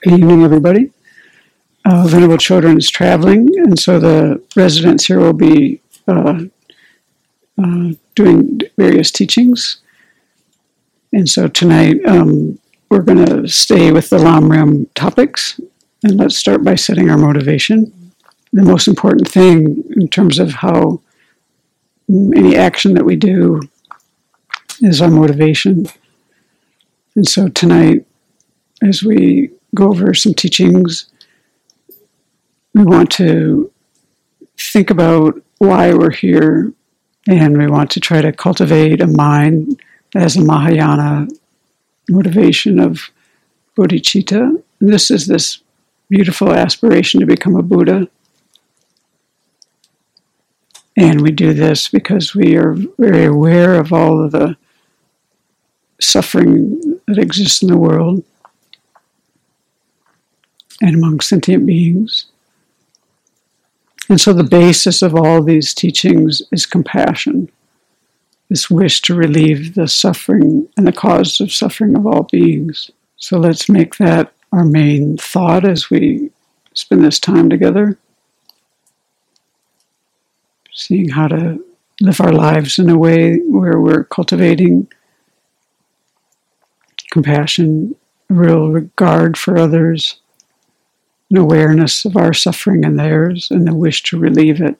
Good evening, everybody. Venerable Children is traveling, and so the residents here will be doing various teachings. And so tonight we're going to stay with the Lam-Rim topics, and let's start by setting our motivation. The most important thing in terms of how any action that we do is our motivation. And so tonight, as we go over some teachings, we want to think about why we're here, and we want to try to cultivate a mind that has a Mahayana motivation of bodhicitta. And this is this beautiful aspiration to become a Buddha. And we do this because we are very aware of all of the suffering that exists in the world and among sentient beings. And so the basis of all these teachings is compassion, this wish to relieve the suffering and the cause of suffering of all beings. So let's make that our main thought as we spend this time together, seeing how to live our lives in a way where we're cultivating compassion, a real regard for others, an awareness of our suffering and theirs, and the wish to relieve it.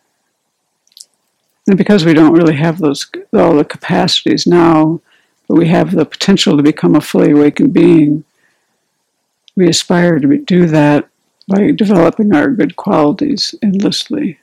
And because we don't really have all the capacities now, but we have the potential to become a fully awakened being, we aspire to do that by developing our good qualities endlessly.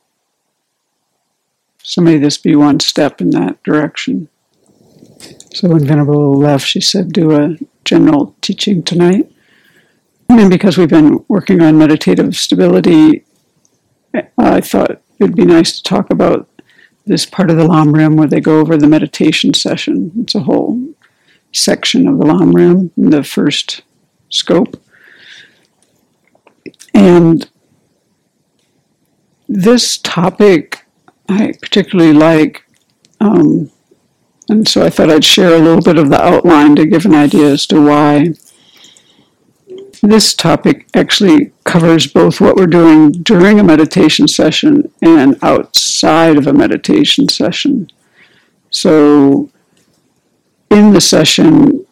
So may this be one step in that direction. So when Venerable left, she said, do a general teaching tonight. And because we've been working on meditative stability, I thought it would be nice to talk about this part of the Lam-Rim where they go over the meditation session. It's a whole section of the Lam-Rim in the first scope. And this topic I particularly like, and so I thought I'd share a little bit of the outline to give an idea as to why. This topic actually covers both what we're doing during a meditation session and outside of a meditation session. So in the session,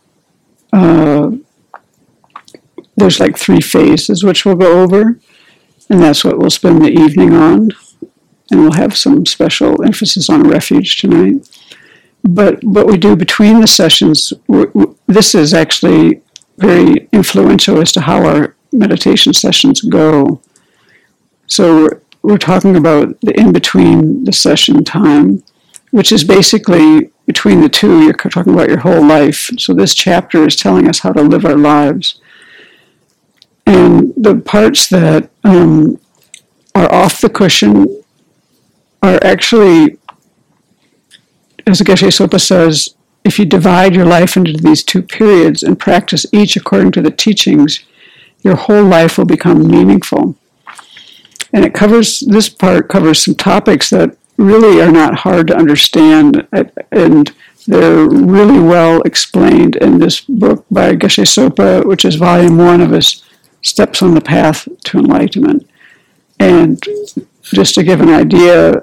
there's like 3 phases which we'll go over, and that's what we'll spend the evening on. And we'll have some special emphasis on refuge tonight. But what we do between the sessions, this is actually very influential as to how our meditation sessions go. So we're talking about the in-between the session time, which is basically between the two, you're talking about your whole life. So this chapter is telling us how to live our lives. And the parts that are off the cushion are actually, as Geshe Sopa says, if you divide your life into these 2 periods and practice each according to the teachings, your whole life will become meaningful. And this part covers some topics that really are not hard to understand, and they're really well explained in this book by Geshe Sopa, which is volume 1 of his Steps on the Path to Enlightenment. And just to give an idea,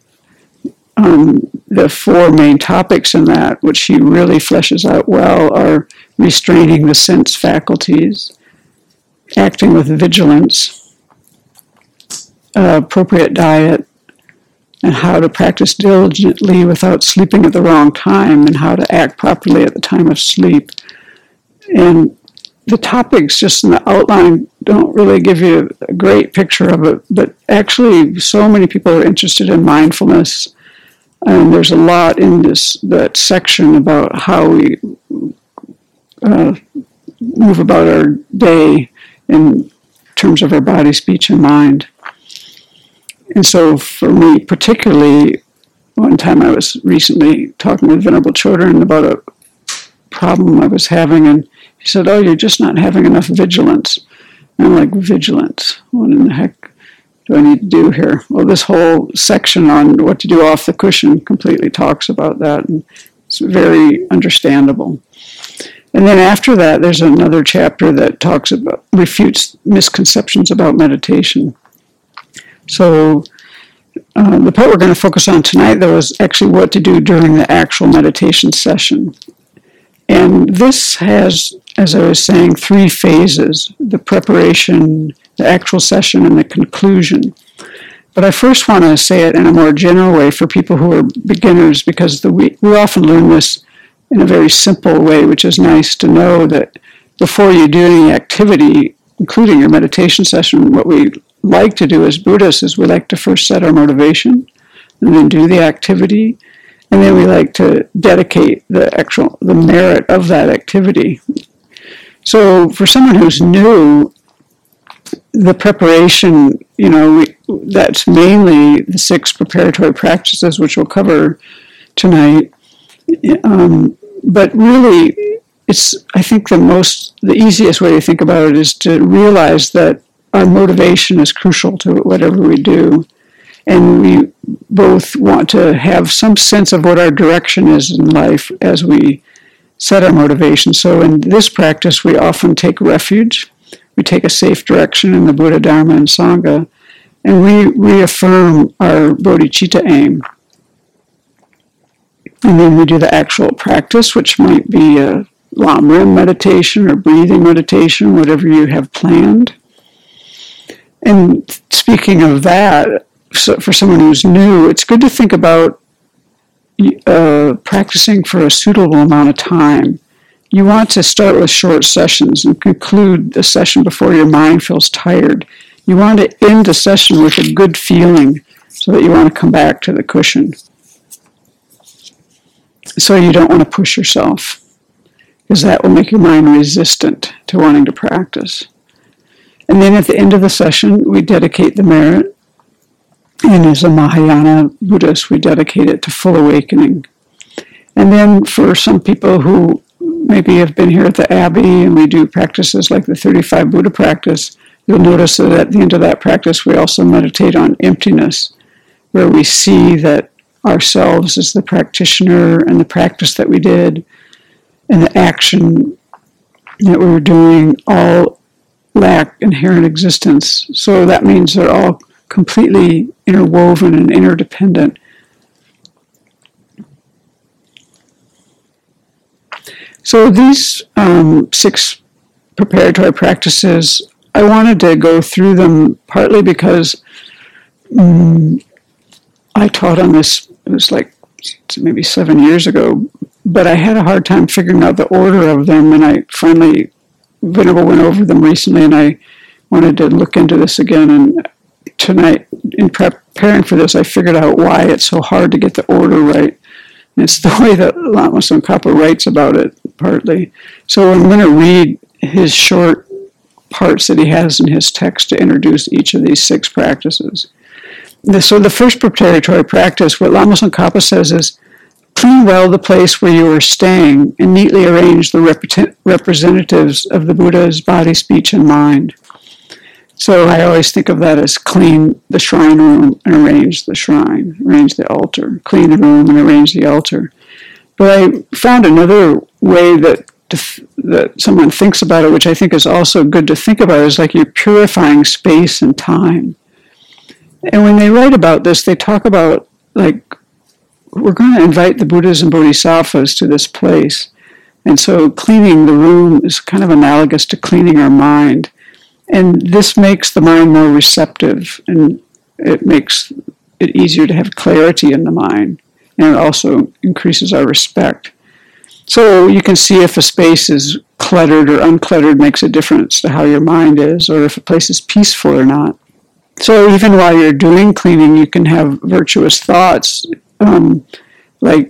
the 4 main topics in that, which he really fleshes out well, are restraining the sense faculties, acting with vigilance, appropriate diet, and how to practice diligently without sleeping at the wrong time, and how to act properly at the time of sleep. And the topics just in the outline don't really give you a great picture of it, but actually so many people are interested in mindfulness. And there's a lot in that section about how we move about our day in terms of our body, speech, and mind. And so for me particularly, one time I was recently talking with Venerable Children about a problem I was having, and he said, "Oh, you're just not having enough vigilance." And I'm like, vigilance? What in the heck do I need to do here? Well, this whole section on what to do off the cushion completely talks about that, and it's very understandable. And then after that, there's another chapter that refutes misconceptions about meditation. So the part we're going to focus on tonight, though, is actually what to do during the actual meditation session. And this has, as I was saying, 3 phases: the preparation, the actual session, and the conclusion. But I first want to say it in a more general way for people who are beginners, because we often learn this in a very simple way, which is nice to know that before you do any activity, including your meditation session, what we like to do as Buddhists is we like to first set our motivation and then do the activity, and then we like to dedicate the merit of that activity. So for someone who's new, the preparation, that's mainly the 6 preparatory practices, which we'll cover tonight. But really, I think the easiest way to think about it is to realize that our motivation is crucial to whatever we do. And we both want to have some sense of what our direction is in life as we set our motivation. So in this practice, we often take refuge. We take a safe direction in the Buddha, Dharma, and Sangha, and we reaffirm our bodhicitta aim. And then we do the actual practice, which might be a Lam Rim meditation or breathing meditation, whatever you have planned. And speaking of that, so for someone who's new, it's good to think about practicing for a suitable amount of time. You want to start with short sessions and conclude the session before your mind feels tired. You want to end the session with a good feeling so that you want to come back to the cushion. So you don't want to push yourself, because that will make your mind resistant to wanting to practice. And then at the end of the session, we dedicate the merit. And as a Mahayana Buddhist, we dedicate it to full awakening. And then for some people who maybe have been here at the Abbey and we do practices like the 35 Buddha practice, you'll notice that at the end of that practice, we also meditate on emptiness, where we see that ourselves as the practitioner and the practice that we did and the action that we were doing all lack inherent existence. So that means they're all completely interwoven and interdependent. So these 6 preparatory practices, I wanted to go through them partly because I taught on this, it was like maybe 7 years ago, but I had a hard time figuring out the order of them, and I finally went over them recently, and I wanted to look into this again. And tonight, in preparing for this, I figured out why it's so hard to get the order right. And it's the way that Lama Tsongkhapa writes about it, partly. So I'm going to read his short parts that he has in his text to introduce each of these 6 practices. So the first preparatory practice, what Lama Tsongkhapa says is, clean well the place where you are staying and neatly arrange the representatives of the Buddha's body, speech, and mind. So I always think of that as clean the shrine room and arrange the shrine, arrange the altar, clean the room and arrange the altar. But I found another way that someone thinks about it, which I think is also good to think about, is like you're purifying space and time. And when they write about this, they talk about, like, we're going to invite the Buddhas and Bodhisattvas to this place. And so cleaning the room is kind of analogous to cleaning our mind. And this makes the mind more receptive, and it makes it easier to have clarity in the mind. And it also increases our respect. So you can see if a space is cluttered or uncluttered makes a difference to how your mind is, or if a place is peaceful or not. So even while you're doing cleaning, you can have virtuous thoughts, like,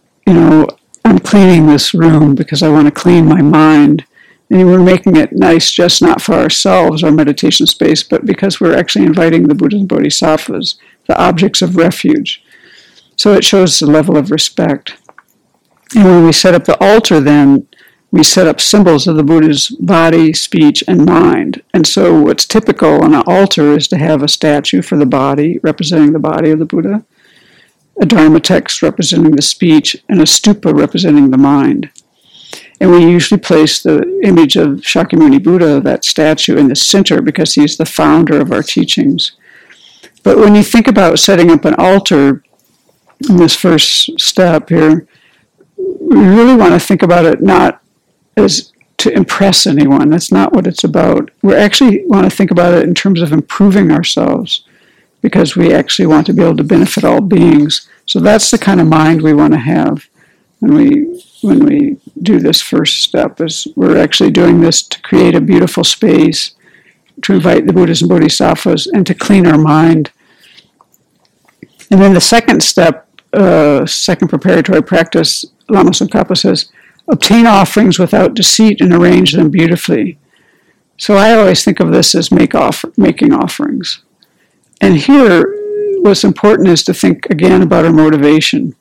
I'm cleaning this room because I want to clean my mind. And we're making it nice just not for ourselves, our meditation space, but because we're actually inviting the Buddhas and Bodhisattvas, the objects of refuge. So it shows the level of respect. And when we set up the altar, then, we set up symbols of the Buddha's body, speech, and mind. And so what's typical on an altar is to have a statue for the body, representing the body of the Buddha, a Dharma text representing the speech, and a stupa representing the mind. And we usually place the image of Shakyamuni Buddha, that statue, in the center because he's the founder of our teachings. But when you think about setting up an altar in this first step here, we really want to think about it not as to impress anyone. That's not what it's about. We actually want to think about it in terms of improving ourselves, because we actually want to be able to benefit all beings. So that's the kind of mind we want to have when we do this first step, is we're actually doing this to create a beautiful space, to invite the Buddhas and Bodhisattvas, and to clean our mind. And then the second step, second preparatory practice, Lama Tsongkhapa says, obtain offerings without deceit and arrange them beautifully. So I always think of this as making offerings. And here, what's important is to think again about our motivation.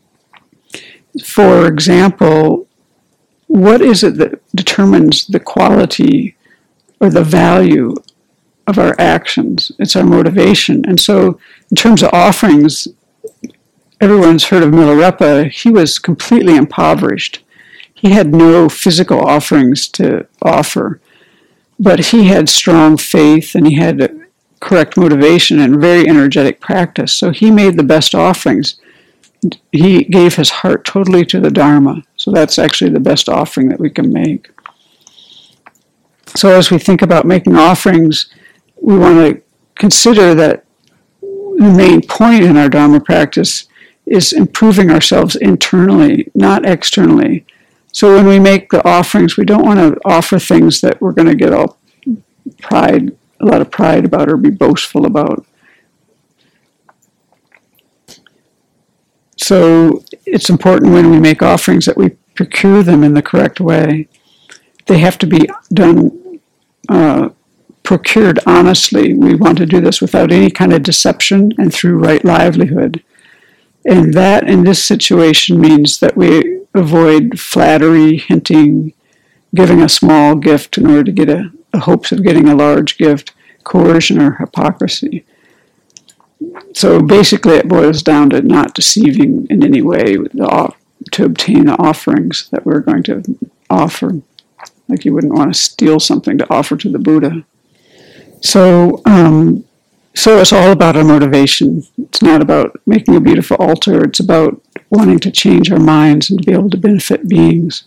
For example, what is it that determines the quality or the value of our actions? It's our motivation. And so in terms of offerings, everyone's heard of Milarepa. He was completely impoverished. He had no physical offerings to offer, but he had strong faith and he had correct motivation and very energetic practice. So he made the best offerings. He gave his heart totally to the Dharma. So that's actually the best offering that we can make. So as we think about making offerings, we want to consider that the main point in our Dharma practice is improving ourselves internally, not externally. So when we make the offerings, we don't want to offer things that we're going to get a lot of pride about or be boastful about. So it's important when we make offerings that we procure them in the correct way. They have to be done, procured honestly. We want to do this without any kind of deception and through right livelihood. And that in this situation means that we avoid flattery, hinting, giving a small gift in order to get the hopes of getting a large gift, coercion or hypocrisy. So basically it boils down to not deceiving in any way to obtain the offerings that we're going to offer. Like you wouldn't want to steal something to offer to the Buddha. So it's all about our motivation. It's not about making a beautiful altar. It's about wanting to change our minds and to be able to benefit beings.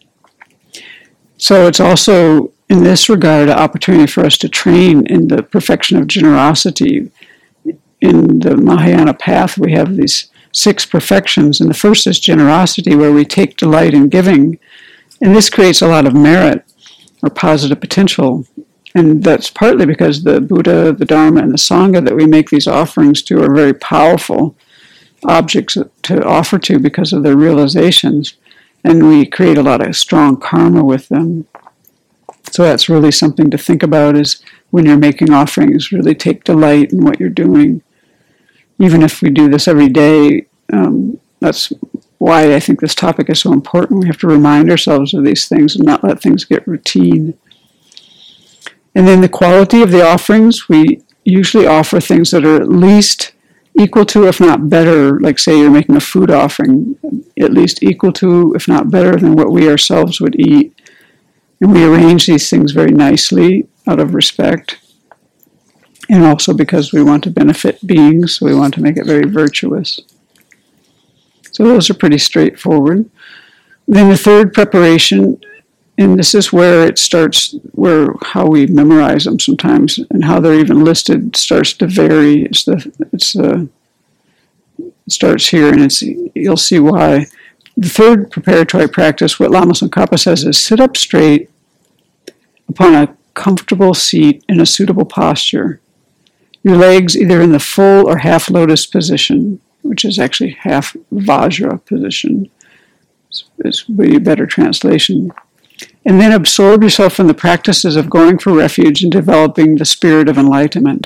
So it's also, in this regard, an opportunity for us to train in the perfection of generosity. In the Mahayana path, we have these 6 perfections, and the first is generosity, where we take delight in giving. And this creates a lot of merit or positive potential. And that's partly because the Buddha, the Dharma, and the Sangha that we make these offerings to are very powerful objects to offer to because of their realizations. And we create a lot of strong karma with them. So that's really something to think about, is when you're making offerings, really take delight in what you're doing. Even if we do this every day, that's why I think this topic is so important. We have to remind ourselves of these things and not let things get routine. And then the quality of the offerings, we usually offer things that are at least equal to, if not better, like say you're making a food offering, at least equal to, if not better than what we ourselves would eat. And we arrange these things very nicely out of respect. And also because we want to benefit beings, so we want to make it very virtuous. So those are pretty straightforward. Then the third preparation, and this is where it starts, where how we memorize them sometimes and how they're even listed starts to vary. It starts here, and you'll see why. The third preparatory practice, what Lama Tsongkhapa says, is sit up straight upon a comfortable seat in a suitable posture. Your legs either in the full or half lotus position, which is actually half Vajra position. It's a better translation. And then absorb yourself in the practices of going for refuge and developing the spirit of enlightenment.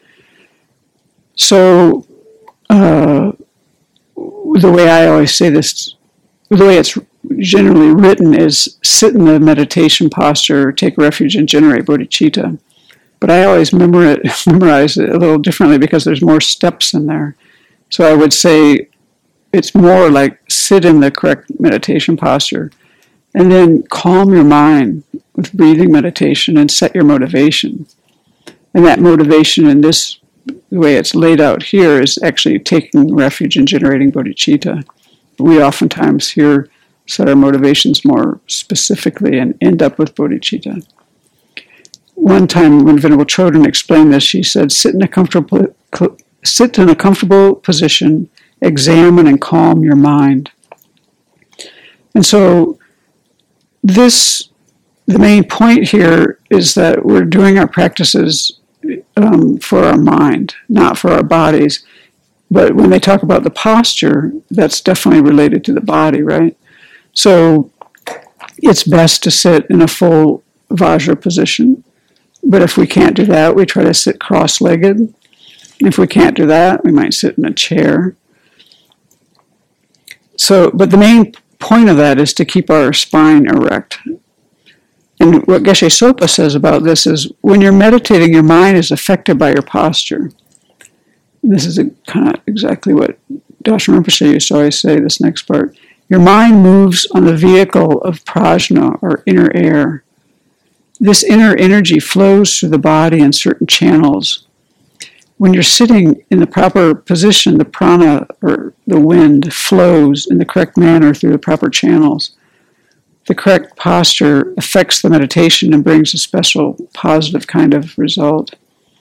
So, the way I always say this, the way it's generally written is sit in the meditation posture, take refuge and generate bodhicitta. But I always memorize it a little differently because there's more steps in there. So I would say it's more like sit in the correct meditation posture And then calm your mind with breathing meditation and set your motivation. And that motivation in this, the way it's laid out here, is actually taking refuge and generating bodhicitta. We oftentimes here set our motivations more specifically and end up with bodhicitta. One time when Venerable Chodron explained this, she said, sit in a comfortable position, examine and calm your mind. And so the main point here is that we're doing our practices for our mind, not for our bodies. But when they talk about the posture, that's definitely related to the body, right? So it's best to sit in a full Vajra position. But if we can't do that, we try to sit cross-legged. If we can't do that, we might sit in a chair. But the main point of that is to keep our spine erect. And what Geshe Sopa says about this is, when you're meditating, your mind is affected by your posture. This is kind of exactly what Darshan Rinpoche used to always say, this next part. Your mind moves on the vehicle of prajna, or inner air. This inner energy flows through the body in certain channels. When you're sitting in the proper position, the prana, or the wind, flows in the correct manner through the proper channels. The correct posture affects the meditation and brings a special positive kind of result.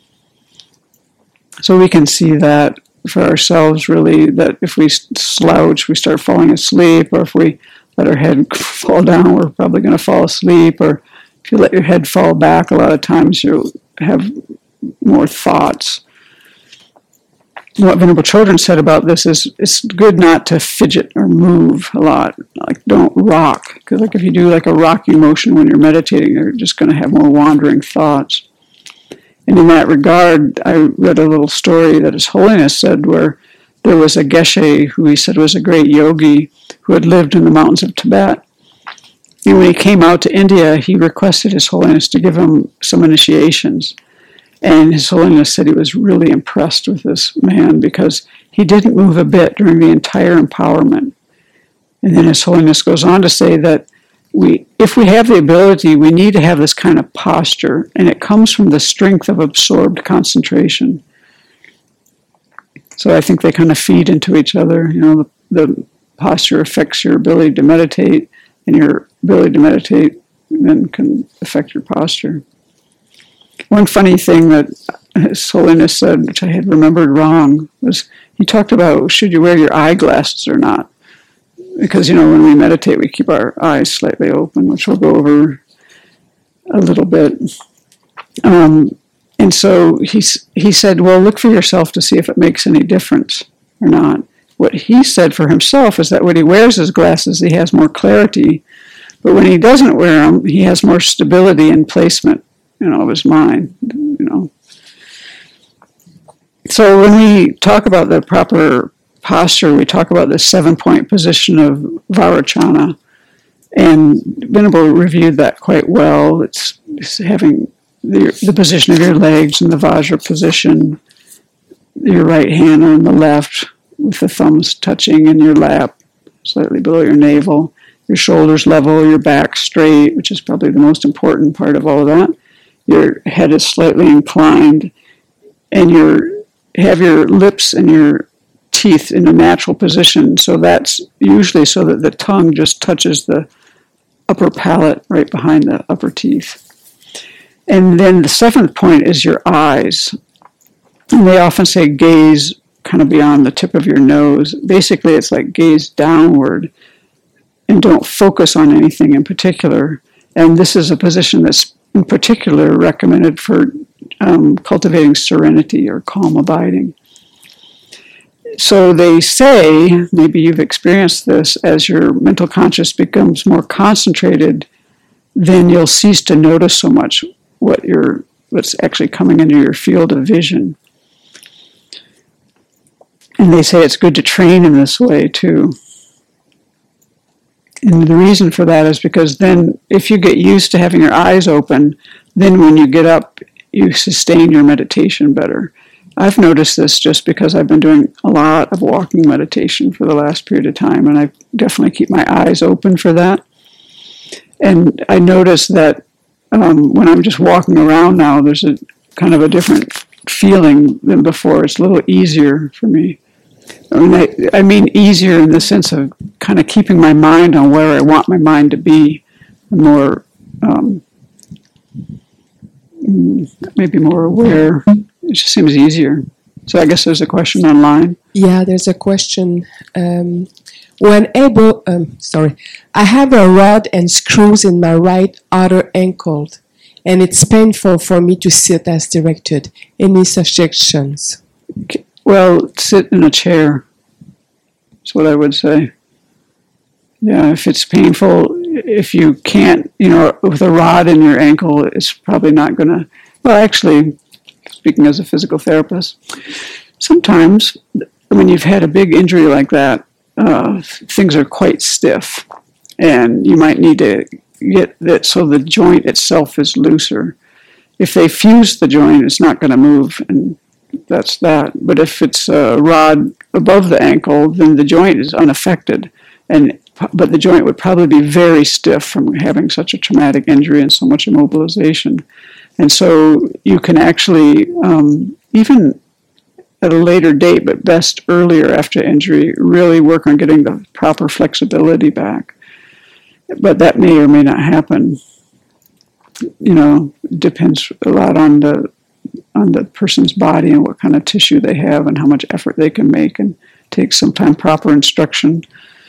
So we can see that for ourselves, really, that if we slouch, we start falling asleep, or if we let our head fall down, we're probably going to fall asleep, or if you let your head fall back, a lot of times you'll have more thoughts. What Venerable Chodron said about this is, it's good not to fidget or move a lot. Like, don't rock, because like if you do like a rocking motion when you're meditating, you're just going to have more wandering thoughts. And in that regard, I read a little story that His Holiness said, where there was a Geshe who he said was a great yogi who had lived in the mountains of Tibet. And when he came out to India, he requested His Holiness to give him some initiations. And His Holiness said he was really impressed with this man because he didn't move a bit during the entire empowerment. And then His Holiness goes on to say that if we have the ability, we need to have this kind of posture, and it comes from the strength of absorbed concentration. So I think they kind of feed into each other. You know, the posture affects your ability to meditate, and your ability to meditate then can affect your posture. One funny thing that His Holiness said, which I had remembered wrong, was he talked about, should you wear your eyeglasses or not? Because, you know, when we meditate, we keep our eyes slightly open, which we'll go over a little bit. And so he said, well, look for yourself to see if it makes any difference or not. What he said for himself is that when he wears his glasses, he has more clarity. But when he doesn't wear them, he has more stability and placement, you know, of his mind, you know. So when we talk about the proper posture, we talk about the 7-point position of Vairocana, and Venerable reviewed that quite well. It's having the position of your legs in the Vajra position, your right hand on the left with the thumbs touching in your lap, slightly below your navel, your shoulders level, your back straight, which is probably the most important part of all of that. Your head is slightly inclined, and have your lips and your teeth in a natural position, so that's usually so that the tongue just touches the upper palate right behind the upper teeth. And then the 7th point is your eyes. And they often say gaze kind of beyond the tip of your nose. Basically, it's like gaze downward and don't focus on anything in particular. And this is a position that's in particular recommended for cultivating serenity or calm abiding. So they say, maybe you've experienced this, as your mental consciousness becomes more concentrated, then you'll cease to notice so much what's actually coming into your field of vision. And they say it's good to train in this way too. And the reason for that is because then if you get used to having your eyes open, then when you get up, you sustain your meditation better. I've noticed this just because I've been doing a lot of walking meditation for the last period of time, and I definitely keep my eyes open for that. And I notice that when I'm just walking around now, there's a kind of a different feeling than before. It's a little easier for me. I mean easier in the sense of kind of keeping my mind on where I want my mind to be, more maybe more aware. It just seems easier. So I guess there's a question online. Yeah, there's a question. I have a rod and screws in my right outer ankle, and it's painful for me to sit as directed. Any suggestions? Well, sit in a chair. That's what I would say. Yeah, if it's painful, if you can't, with a rod in your ankle, it's probably not going to. Well, actually, speaking as a physical therapist, sometimes when you've had a big injury like that, things are quite stiff, and you might need to get that so the joint itself is looser. If they fuse the joint, it's not going to move, and that's that. But if it's a rod above the ankle, then the joint is unaffected, but the joint would probably be very stiff from having such a traumatic injury and so much immobilization. And so you can actually, even at a later date, but best earlier after injury, really work on getting the proper flexibility back. But that may or may not happen. It depends a lot on the person's body and what kind of tissue they have and how much effort they can make, and take some time proper instruction.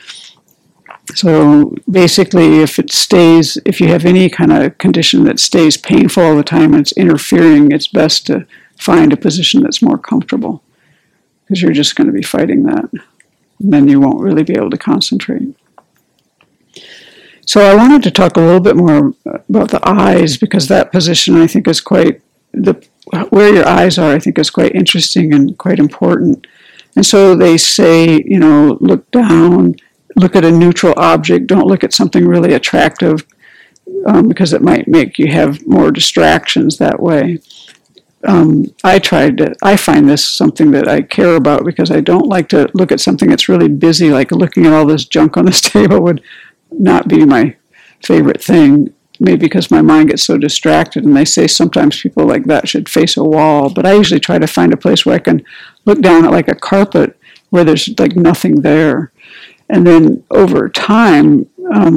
So basically, if you have any kind of condition that stays painful all the time and it's interfering, it's best to find a position that's more comfortable, because you're just going to be fighting that. And then you won't really be able to concentrate. So I wanted to talk a little bit more about the eyes, because that position I think is where your eyes are, I think is quite interesting and quite important. And so they say, look down, look at a neutral object, don't look at something really attractive, because it might make you have more distractions that way. I find this something that I care about, because I don't like to look at something that's really busy, like looking at all this junk on this table would not be my favorite thing, maybe because my mind gets so distracted. And they say sometimes people like that should face a wall, but I usually try to find a place where I can look down at like a carpet where there's like nothing there. And then over time,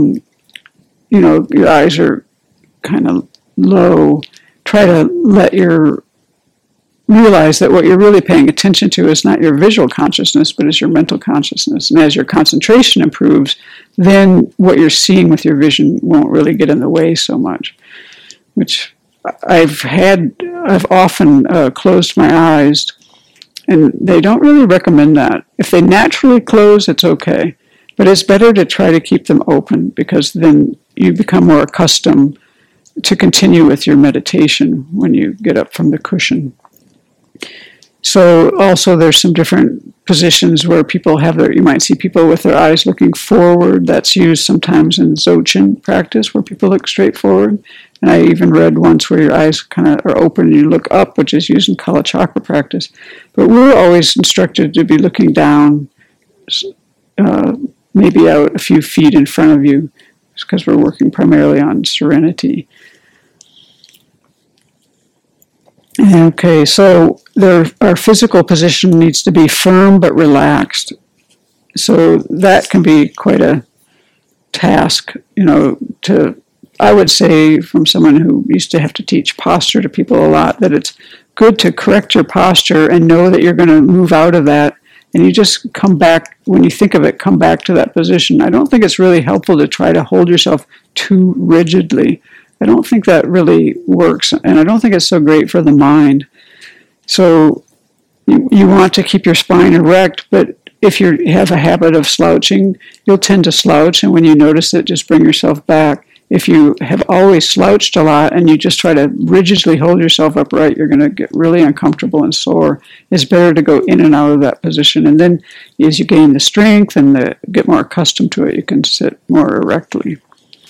your eyes are kind of low. Try to realize that what you're really paying attention to is not your visual consciousness, but is your mental consciousness. And as your concentration improves, then what you're seeing with your vision won't really get in the way so much. Which I've often closed my eyes, and they don't really recommend that. If they naturally close, it's okay. But it's better to try to keep them open, because then you become more accustomed to continue with your meditation when you get up from the cushion. So also there's some different positions where people you might see people with their eyes looking forward. That's used sometimes in Dzogchen practice, where people look straight forward. And I even read once where your eyes kind of are open and you look up, which is used in Kala Chakra practice. But we're always instructed to be looking down, maybe out a few feet in front of you, because we're working primarily on serenity. Okay, so our physical position needs to be firm but relaxed. So that can be quite a task, I would say, from someone who used to have to teach posture to people a lot, that it's good to correct your posture and know that you're going to move out of that, and you just come back, when you think of it, come back to that position. I don't think it's really helpful to try to hold yourself too rigidly. I don't think that really works, and I don't think it's so great for the mind. So you want to keep your spine erect, but if you have a habit of slouching, you'll tend to slouch, and when you notice it, just bring yourself back. If you have always slouched a lot and you just try to rigidly hold yourself upright, you're going to get really uncomfortable and sore. It's better to go in and out of that position, and then as you gain the strength and get more accustomed to it, you can sit more erectly.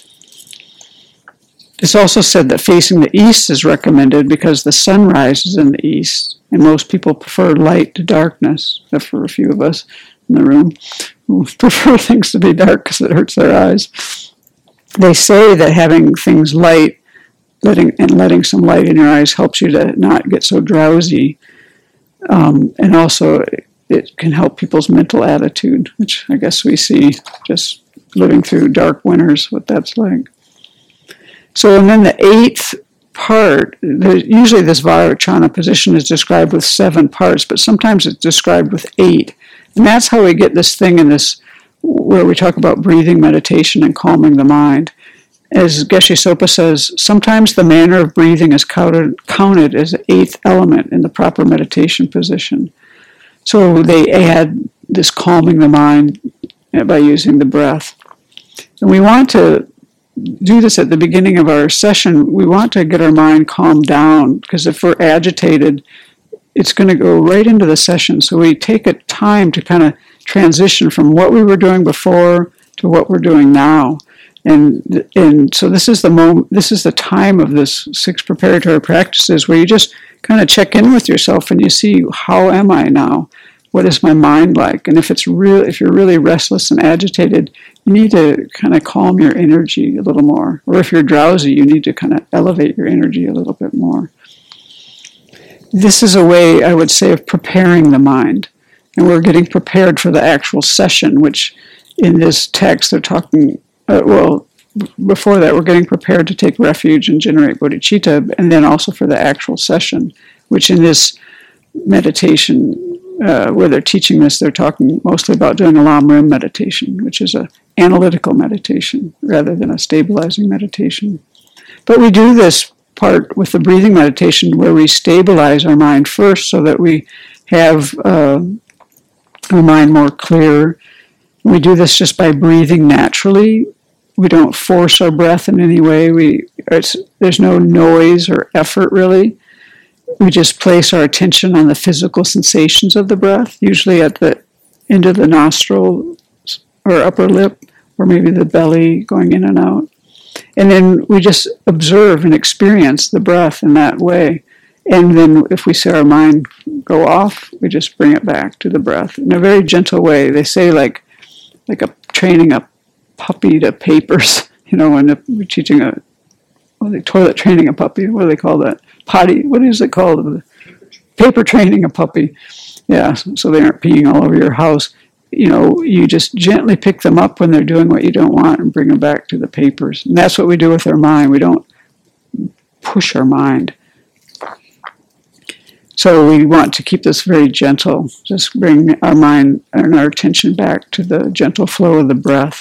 It's also said that facing the east is recommended because the sun rises in the east, and most people prefer light to darkness, except for a few of us in the room who prefer things to be dark because it hurts their eyes. They say that having things light, letting some light in your eyes helps you to not get so drowsy. And also, it can help people's mental attitude, which I guess we see just living through dark winters, what that's like. So, and then the eighth part, usually this Vajrayana position is described with 7 parts, but sometimes it's described with 8. And that's how we get this thing in this, where we talk about breathing meditation and calming the mind. As Geshe Sopa says, sometimes the manner of breathing is counted as the 8th element in the proper meditation position. So they add this calming the mind by using the breath. And we want to do this at the beginning of our session. We want to get our mind calmed down, because if we're agitated, it's going to go right into the session. So we take a time to kind of transition from what we were doing before to what we're doing now. And so this is the moment, this is the time of this 6 preparatory practices where you just kind of check in with yourself and you see, how am I now? What is my mind like? And if you're really restless and agitated, you need to kind of calm your energy a little more. Or if you're drowsy, you need to kind of elevate your energy a little bit more. This is a way, I would say, of preparing the mind. And we're getting prepared for the actual session, which in this text they're talking, before that we're getting prepared to take refuge and generate bodhicitta, and then also for the actual session, which in this meditation, where they're teaching this, they're talking mostly about doing a Lam Rim meditation, which is an analytical meditation rather than a stabilizing meditation. But we do this part with the breathing meditation where we stabilize our mind first so that we have our mind more clear. We do this just by breathing naturally. We don't force our breath in any way. There's no noise or effort really. We just place our attention on the physical sensations of the breath, usually at the end of the nostril or upper lip, or maybe the belly going in and out. And then we just observe and experience the breath in that way. And then if we see our mind go off, we just bring it back to the breath in a very gentle way. They say like training a puppy to papers, when we're teaching toilet training a puppy. What do they call that? Potty. What is it called? Paper training a puppy. Yeah, so they aren't peeing all over your house. You just gently pick them up when they're doing what you don't want and bring them back to the papers. And that's what we do with our mind. We don't push our mind. So we want to keep this very gentle. Just bring our mind and our attention back to the gentle flow of the breath.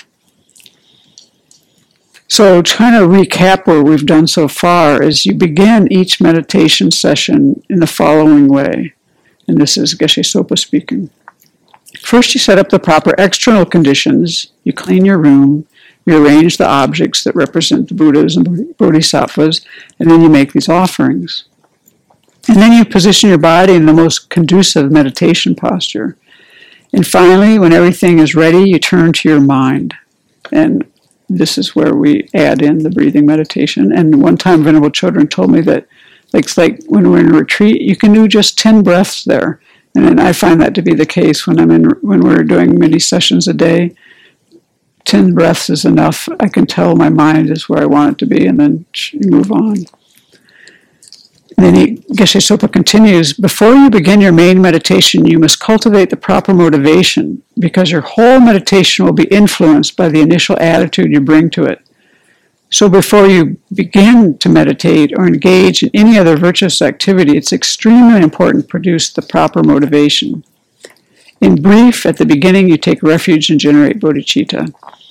So trying to recap what we've done so far is you begin each meditation session in the following way. And this is Geshe Sopa speaking. First, you set up the proper external conditions. You clean your room. You arrange the objects that represent the Buddhas and Bodhisattvas. And then you make these offerings. And then you position your body in the most conducive meditation posture. And finally, when everything is ready, you turn to your mind. And this is where we add in the breathing meditation. And one time Venerable Chodron told me that it's like when we're in a retreat, you can do just 10 breaths there. And I find that to be the case when we're doing many sessions a day. 10 breaths is enough. I can tell my mind is where I want it to be, and then move on. And then Geshe Sopa continues, before you begin your main meditation, you must cultivate the proper motivation, because your whole meditation will be influenced by the initial attitude you bring to it. So before you begin to meditate or engage in any other virtuous activity, it's extremely important to produce the proper motivation. In brief, at the beginning, you take refuge and generate bodhicitta.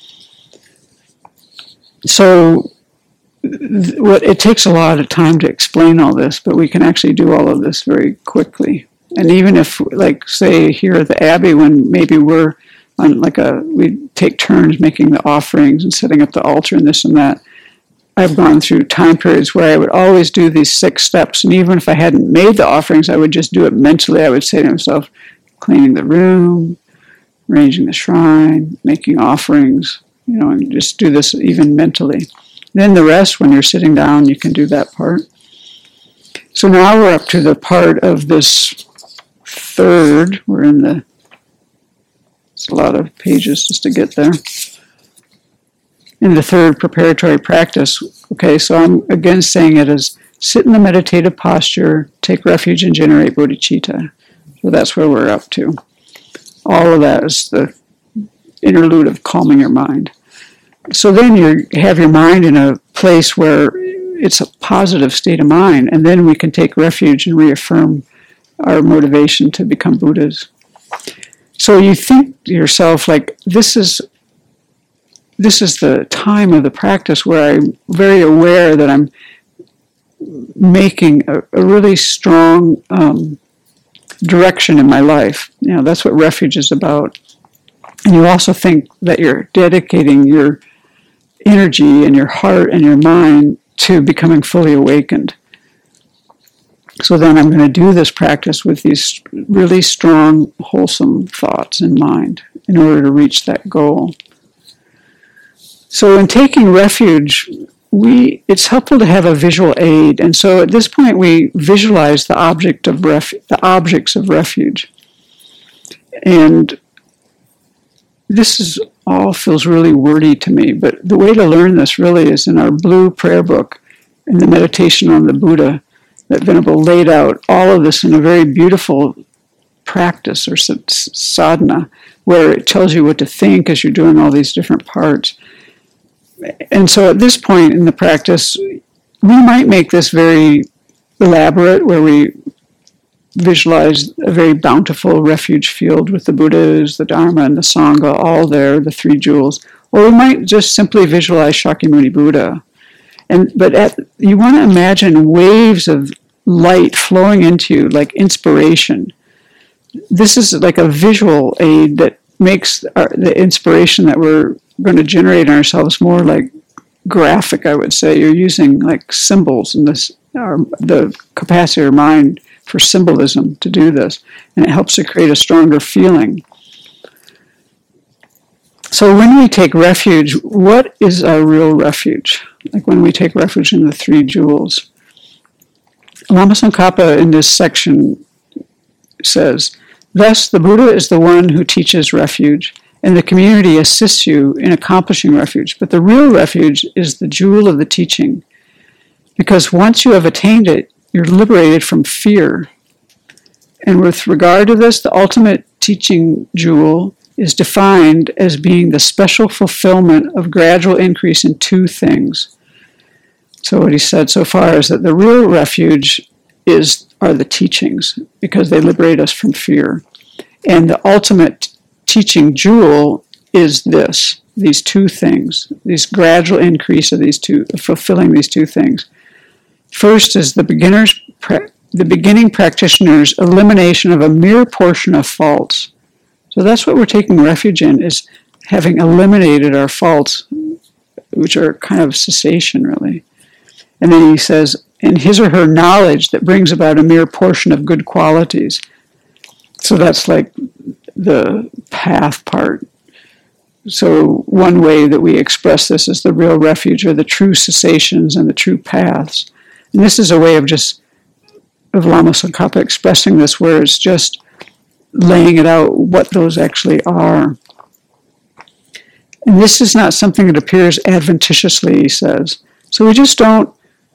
So it takes a lot of time to explain all this, but we can actually do all of this very quickly. And even if, say here at the Abbey, when maybe we're on we take turns making the offerings and setting up the altar and this and that, I've gone through time periods where I would always do these 6 steps, and even if I hadn't made the offerings, I would just do it mentally. I would say to myself, cleaning the room, arranging the shrine, making offerings, and just do this even mentally. Then the rest, when you're sitting down, you can do that part. So now we're up to the part of this third. It's a lot of pages just to get there. in the third preparatory practice. Okay, so I'm again saying it as sit in the meditative posture, take refuge and generate bodhicitta. So that's where we're up to. All of that is the interlude of calming your mind. So then you have your mind in a place where it's a positive state of mind, and then we can take refuge and reaffirm our motivation to become Buddhas. So you think to yourself, like, this is the time of the practice where I'm very aware that I'm making a really strong direction in my life. You know, that's what refuge is about. And you also think that you're dedicating your energy and your heart and your mind to becoming fully awakened. So then I'm going to do this practice with these really strong, wholesome thoughts in mind in order to reach that goal. So in taking refuge, it's helpful to have a visual aid. And so at this point, we visualize the objects of refuge. And this all feels really wordy to me, but the way to learn this really is in our blue prayer book, in the Meditation on the Buddha, that Venerable laid out all of this in a very beautiful practice or sadhana, where it tells you what to think as you're doing all these different parts. And so at this point in the practice, we might make this very elaborate, where we visualize a very bountiful refuge field with the Buddhas, the Dharma, and the Sangha, all there, the three jewels. Or we might just simply visualize Shakyamuni Buddha. But you want to imagine waves of light flowing into you, like inspiration. This is like a visual aid that makes the inspiration that we're going to generate in ourselves more like graphic, I would say. You're using like symbols and the capacity of your mind for symbolism to do this, and it helps to create a stronger feeling. So when we take refuge, what is our real refuge? Like when we take refuge in the three jewels. Lama Tsongkhapa in this section says, thus the Buddha is the one who teaches refuge, and the community assists you in accomplishing refuge. But the real refuge is the jewel of the teaching, because once you have attained it, you're liberated from fear. And with regard to this, the ultimate teaching jewel is defined as being the special fulfillment of gradual increase in two things. So what he said so far is that the real refuge are the teachings, because they liberate us from fear. And the ultimate teaching jewel is these two things, these gradual increase of fulfilling these two things. First is the beginning practitioner's elimination of a mere portion of faults. So that's what we're taking refuge in, is having eliminated our faults, which are kind of cessation, really. And then he says, in his or her knowledge that brings about a mere portion of good qualities. So that's like the path part. So one way that we express this is the real refuge, or the true cessations and the true paths. And this is a way of Lama Tsongkhapa expressing this, where it's just laying it out what those actually are. And this is not something that appears adventitiously, he says. So we just don't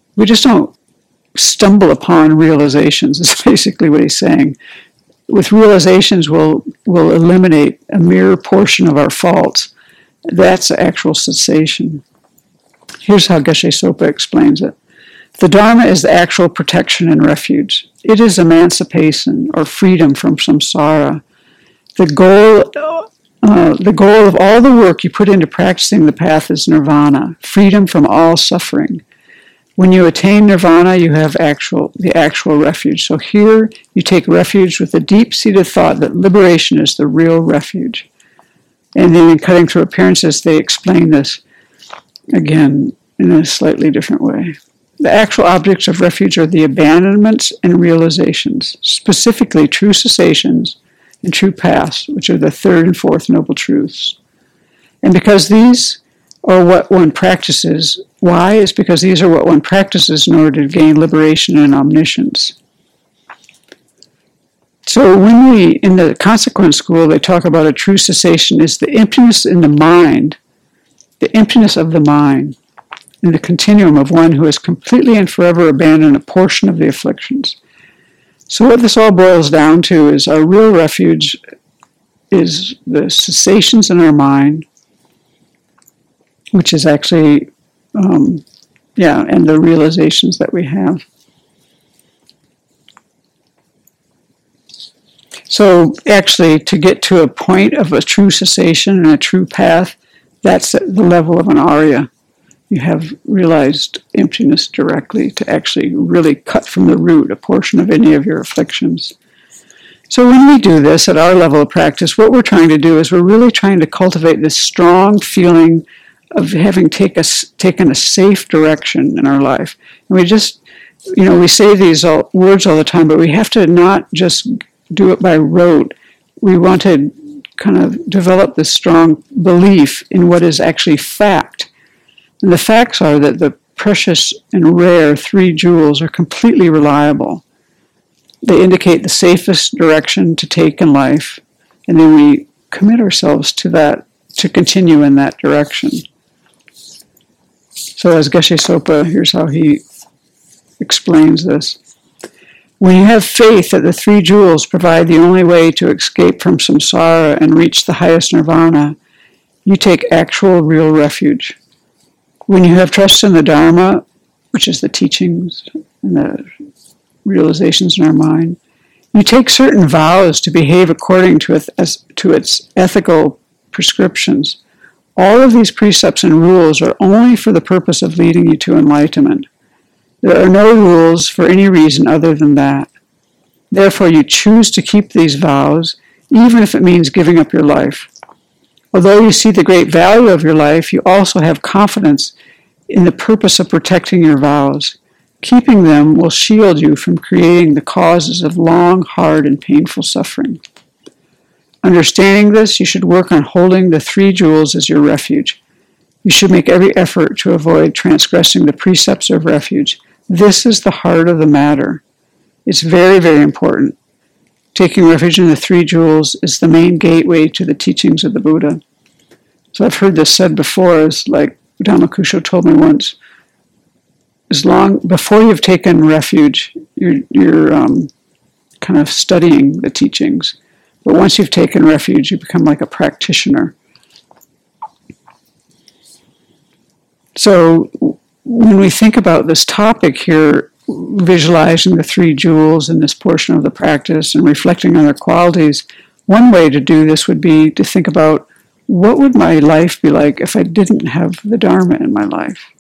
stumble upon realizations, is basically what he's saying. With realizations, we'll eliminate a mere portion of our faults. That's actual cessation. Here's how Geshe Sopa explains it. The Dharma is the actual protection and refuge. It is emancipation or freedom from samsara. The goal of all the work you put into practicing the path is nirvana, freedom from all suffering. When you attain nirvana, you have the actual refuge. So here you take refuge with the deep-seated thought that liberation is the real refuge. And then in Cutting Through Appearances, they explain this again in a slightly different way. The actual objects of refuge are the abandonments and realizations, specifically true cessations and true paths, which are the third and fourth noble truths. And because these are what one practices, why? Is because these are what one practices in order to gain liberation and omniscience. So when in the Consequence School, they talk about a true cessation is the emptiness in the mind the emptiness of the mind, and the continuum of one who has completely and forever abandoned a portion of the afflictions. So what this all boils down to is our real refuge is the cessations in our mind, which is actually, and the realizations that we have. So actually, to get to a point of a true cessation and a true path, that's at the level of an Arya. You have realized emptiness directly to actually really cut from the root a portion of any of your afflictions. So when we do this at our level of practice, what we're trying to do is we're really trying to cultivate this strong feeling of having taken a safe direction in our life. And we just, we say these words all the time, but we have to not just do it by rote. We want to kind of develop this strong belief in what is actually fact. And the facts are that the precious and rare 3 jewels are completely reliable. They indicate the safest direction to take in life, and then we commit ourselves to that, to continue in that direction. So as Geshe Sopa, here's how he explains this. When you have faith that the 3 jewels provide the only way to escape from samsara and reach the highest nirvana, you take actual real refuge. When you have trust in the Dharma, which is the teachings and the realizations in our mind, you take certain vows to behave according to its ethical prescriptions. All of these precepts and rules are only for the purpose of leading you to enlightenment. There are no rules for any reason other than that. Therefore, you choose to keep these vows, even if it means giving up your life. Although you see the great value of your life, you also have confidence in the purpose of protecting your vows. Keeping them will shield you from creating the causes of long, hard, and painful suffering. Understanding this, you should work on holding the 3 jewels as your refuge. You should make every effort to avoid transgressing the precepts of refuge. This is the heart of the matter. It's very, very important. Taking refuge in the 3 jewels is the main gateway to the teachings of the Buddha. So I've heard this said before, it's like Dhammakusho told me once, before you've taken refuge, you're kind of studying the teachings. But once you've taken refuge, you become like a practitioner. So when we think about this topic here, visualizing the 3 jewels in this portion of the practice and reflecting on their qualities, one way to do this would be to think about, what would my life be like if I didn't have the Dharma in my life?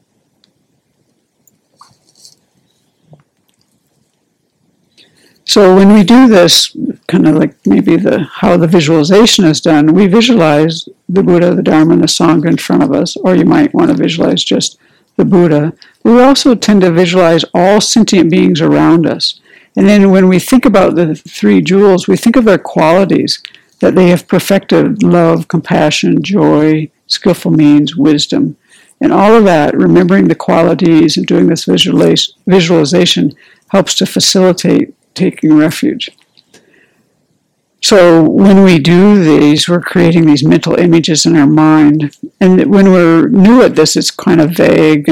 So when we do this, kind of like maybe how the visualization is done, we visualize the Buddha, the Dharma, and the Sangha in front of us, or you might want to visualize just the Buddha. We also tend to visualize all sentient beings around us. And then when we think about the 3 jewels, we think of their qualities, that they have perfected love, compassion, joy, skillful means, wisdom. And all of that, remembering the qualities and doing this visualization helps to facilitate taking refuge. So when we do these, we're creating these mental images in our mind. And when we're new at this, it's kind of vague.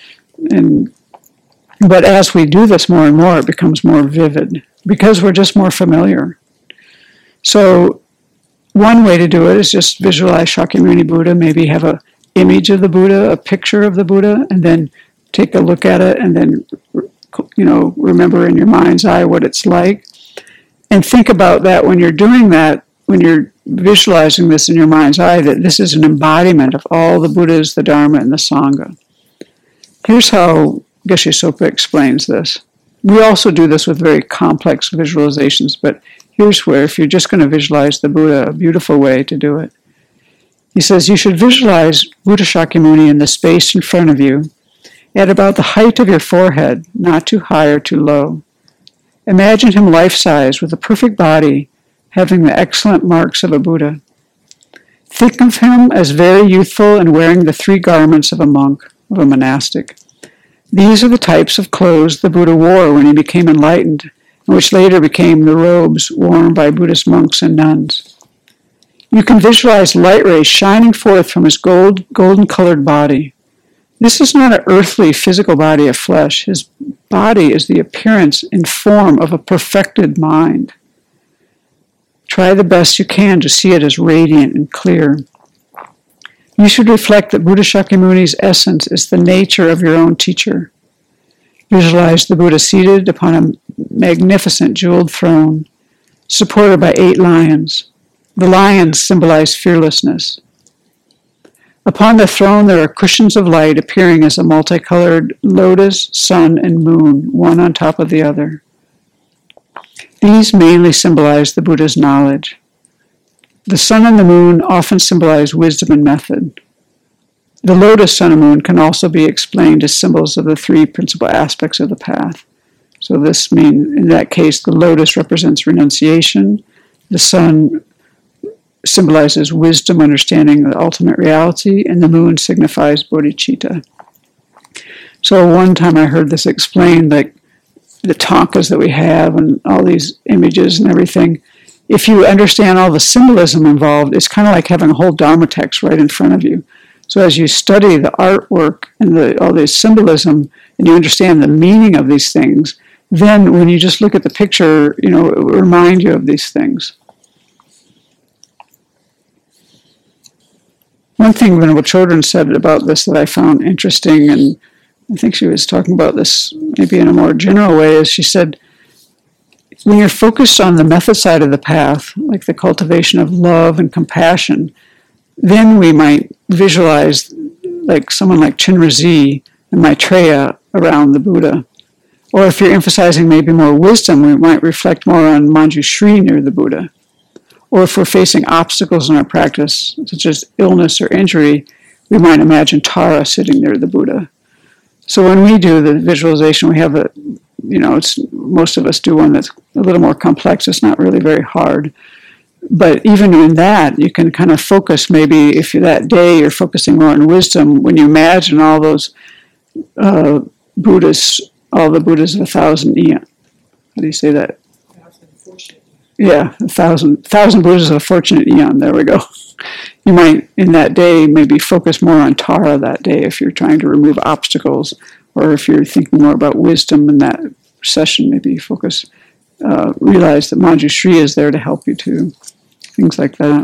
But as we do this more and more, it becomes more vivid because we're just more familiar. So one way to do it is just visualize Shakyamuni Buddha, maybe have an image of the Buddha, a picture of the Buddha, and then take a look at it and then remember in your mind's eye what it's like. And think about that when you're doing that, when you're visualizing this in your mind's eye, that this is an embodiment of all the Buddhas, the Dharma, and the Sangha. Here's how Geshe Sopa explains this. We also do this with very complex visualizations, but here's where, if you're just going to visualize the Buddha, a beautiful way to do it. He says, you should visualize Buddha Shakyamuni in the space in front of you at about the height of your forehead, not too high or too low. Imagine him life-size with a perfect body, having the excellent marks of a Buddha. Think of him as very youthful and wearing the 3 garments of a monk, of a monastic. These are the types of clothes the Buddha wore when he became enlightened, and which later became the robes worn by Buddhist monks and nuns. You can visualize light rays shining forth from his golden-colored body. This is not an earthly physical body of flesh. His body is the appearance in form of a perfected mind. Try the best you can to see it as radiant and clear. You should reflect that Buddha Shakyamuni's essence is the nature of your own teacher. Visualize the Buddha seated upon a magnificent jeweled throne, supported by 8 lions. The lions symbolize fearlessness. Upon the throne there are cushions of light appearing as a multicolored lotus, sun, and moon, one on top of the other. These mainly symbolize the Buddha's knowledge. The sun and the moon often symbolize wisdom and method. The lotus, sun, and moon can also be explained as symbols of the 3 principal aspects of the path. So this means, in that case, the lotus represents renunciation, the sun symbolizes wisdom, understanding the ultimate reality, and the moon signifies bodhicitta. So one time I heard this explained, like the tankas that we have and all these images and everything. If you understand all the symbolism involved, it's kind of like having a whole Dharma text right in front of you. So as you study the artwork and all this symbolism, and you understand the meaning of these things, then when you just look at the picture, it will remind you of these things. One thing Venerable Chodron said about this that I found interesting, and I think she was talking about this maybe in a more general way, is she said, when you're focused on the method side of the path, like the cultivation of love and compassion, then we might visualize like someone like Chenrezig and Maitreya around the Buddha. Or if you're emphasizing maybe more wisdom, we might reflect more on Manjushri near the Buddha. Or if we're facing obstacles in our practice, such as illness or injury, we might imagine Tara sitting near the Buddha. So when we do the visualization, we have most of us do one that's a little more complex. It's not really very hard. But even in that, you can kind of focus, maybe if that day you're focusing more on wisdom, when you imagine all those Buddhas, all the Buddhas of 1,000 eons. How do you say that? Yeah, 1,000 Buddhas of a fortunate eon. There we go. You might, in that day, maybe focus more on Tara that day if you're trying to remove obstacles, or if you're thinking more about wisdom in that session, maybe realize that Manjushri is there to help you too. Things like that.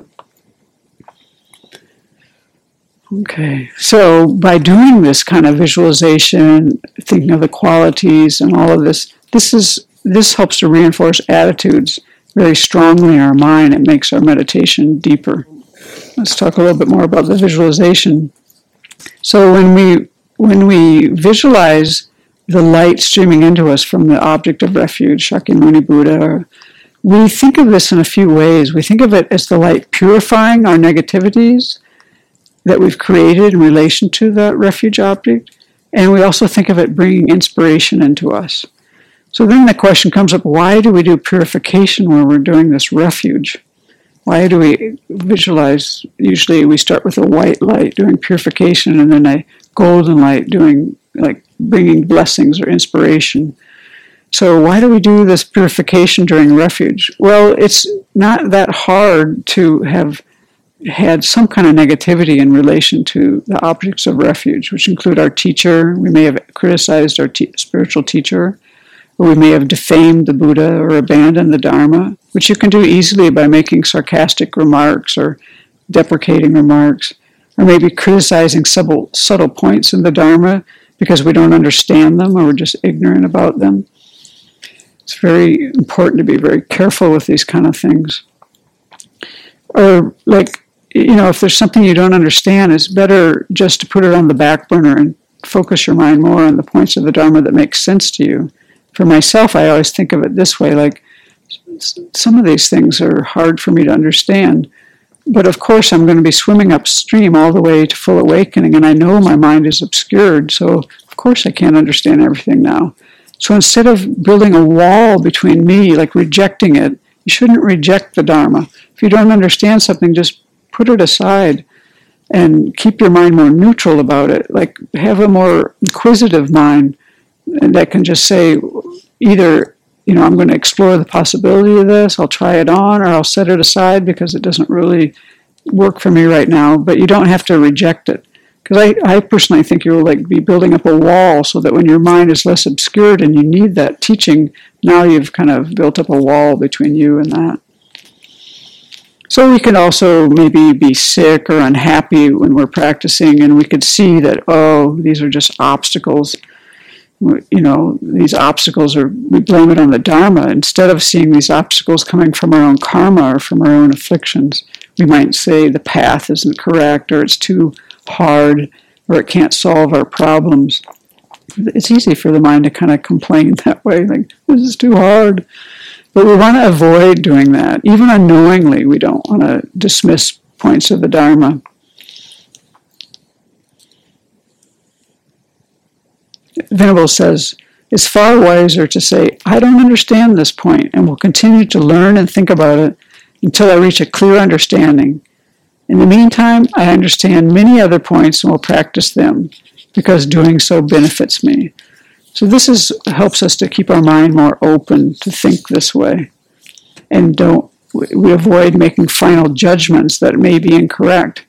Okay, so by doing this kind of visualization, thinking of the qualities and all of this, this helps to reinforce attitudes very strongly in our mind. It makes our meditation deeper. Let's talk a little bit more about the visualization. So when we visualize the light streaming into us from the object of refuge, Shakyamuni Buddha, we think of this in a few ways. We think of it as the light purifying our negativities that we've created in relation to the refuge object, and we also think of it bringing inspiration into us. So then the question comes up, why do we do purification when we're doing this refuge? Why do we visualize? Usually we start with a white light doing purification, and then a golden light doing bringing blessings or inspiration. So why do we do this purification during refuge? Well, it's not that hard to have had some kind of negativity in relation to the objects of refuge, which include our teacher. We may have criticized our spiritual teacher, or we may have defamed the Buddha or abandoned the Dharma, which you can do easily by making sarcastic remarks or deprecating remarks, or maybe criticizing subtle points in the Dharma because we don't understand them or we're just ignorant about them. It's very important to be very careful with these kind of things. Or if there's something you don't understand, it's better just to put it on the back burner and focus your mind more on the points of the Dharma that make sense to you. For myself, I always think of it this way, like some of these things are hard for me to understand. But of course, I'm going to be swimming upstream all the way to full awakening, and I know my mind is obscured, so of course I can't understand everything now. So instead of building a wall between me, like rejecting it, you shouldn't reject the Dharma. If you don't understand something, just put it aside and keep your mind more neutral about it. Like have a more inquisitive mind that can just say either, I'm going to explore the possibility of this, I'll try it on, or I'll set it aside because it doesn't really work for me right now, but you don't have to reject it. Because I personally think you'll like be building up a wall so that when your mind is less obscured and you need that teaching, now you've kind of built up a wall between you and that. So we can also maybe be sick or unhappy when we're practicing, and we could see that, oh, these are just obstacles. You know, these obstacles are, we blame it on the Dharma. Instead of seeing these obstacles coming from our own karma or from our own afflictions, we might say the path isn't correct, or it's too hard, or it can't solve our problems. It's easy for the mind to kind of complain that way, like, this is too hard. But we want to avoid doing that. Even unknowingly, we don't want to dismiss points of the Dharma. Venerable says, it's far wiser to say, I don't understand this point, and will continue to learn and think about it until I reach a clear understanding. In the meantime, I understand many other points and will practice them, because doing so benefits me. So this helps us to keep our mind more open to think this way. And we avoid making final judgments that may be incorrect.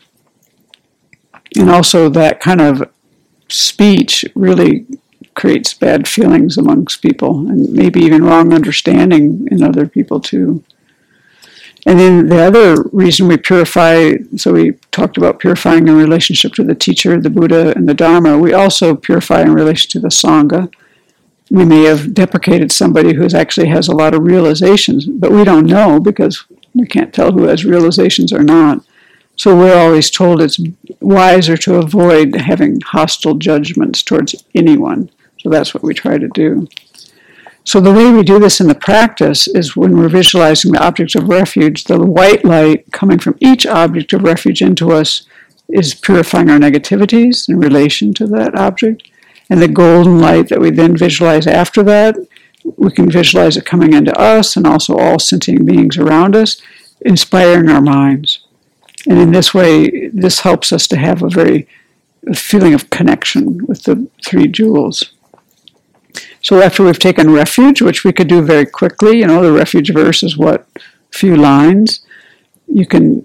And also that kind of speech really creates bad feelings amongst people, and maybe even wrong understanding in other people too. And then the other reason we purify, so we talked about purifying in relationship to the teacher, the Buddha, and the Dharma. We also purify in relation to the Sangha. We may have deprecated somebody who actually has a lot of realizations, but we don't know because we can't tell who has realizations or not. So we're always told it's wiser to avoid having hostile judgments towards anyone. So that's what we try to do. So the way we do this in the practice is when we're visualizing the object of refuge, the white light coming from each object of refuge into us is purifying our negativities in relation to that object. And the golden light that we then visualize after that, we can visualize it coming into us and also all sentient beings around us, inspiring our minds. And in this way, this helps us to have a feeling of connection with the three jewels. So after we've taken refuge, which we could do very quickly, the refuge verse is a few lines. You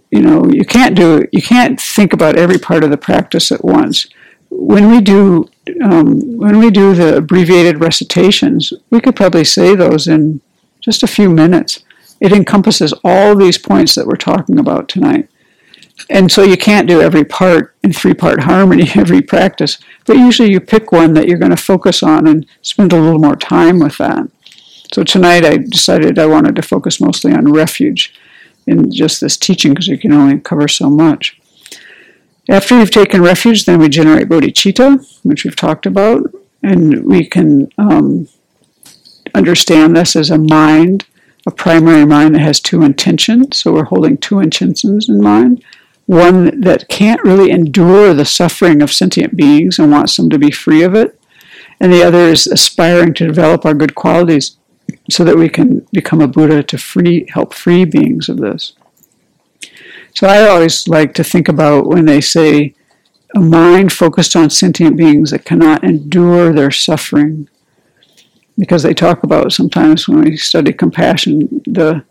can't think about every part of the practice at once. When we do the abbreviated recitations, we could probably say those in just a few minutes. It encompasses all these points that we're talking about tonight. And so you can't do every part in three-part harmony every practice, but usually you pick one that you're going to focus on and spend a little more time with that. So tonight I decided I wanted to focus mostly on refuge in just this teaching because you can only cover so much. After you've taken refuge, then we generate bodhicitta, which we've talked about, and we can understand this as a mind, a primary mind that has two intentions. So we're holding two intentions in mind. One that can't really endure the suffering of sentient beings and wants them to be free of it. And the other is aspiring to develop our good qualities so that we can become a Buddha to help free beings of this. So I always like to think about when they say a mind focused on sentient beings that cannot endure their suffering. Because they talk about sometimes when we study compassion, the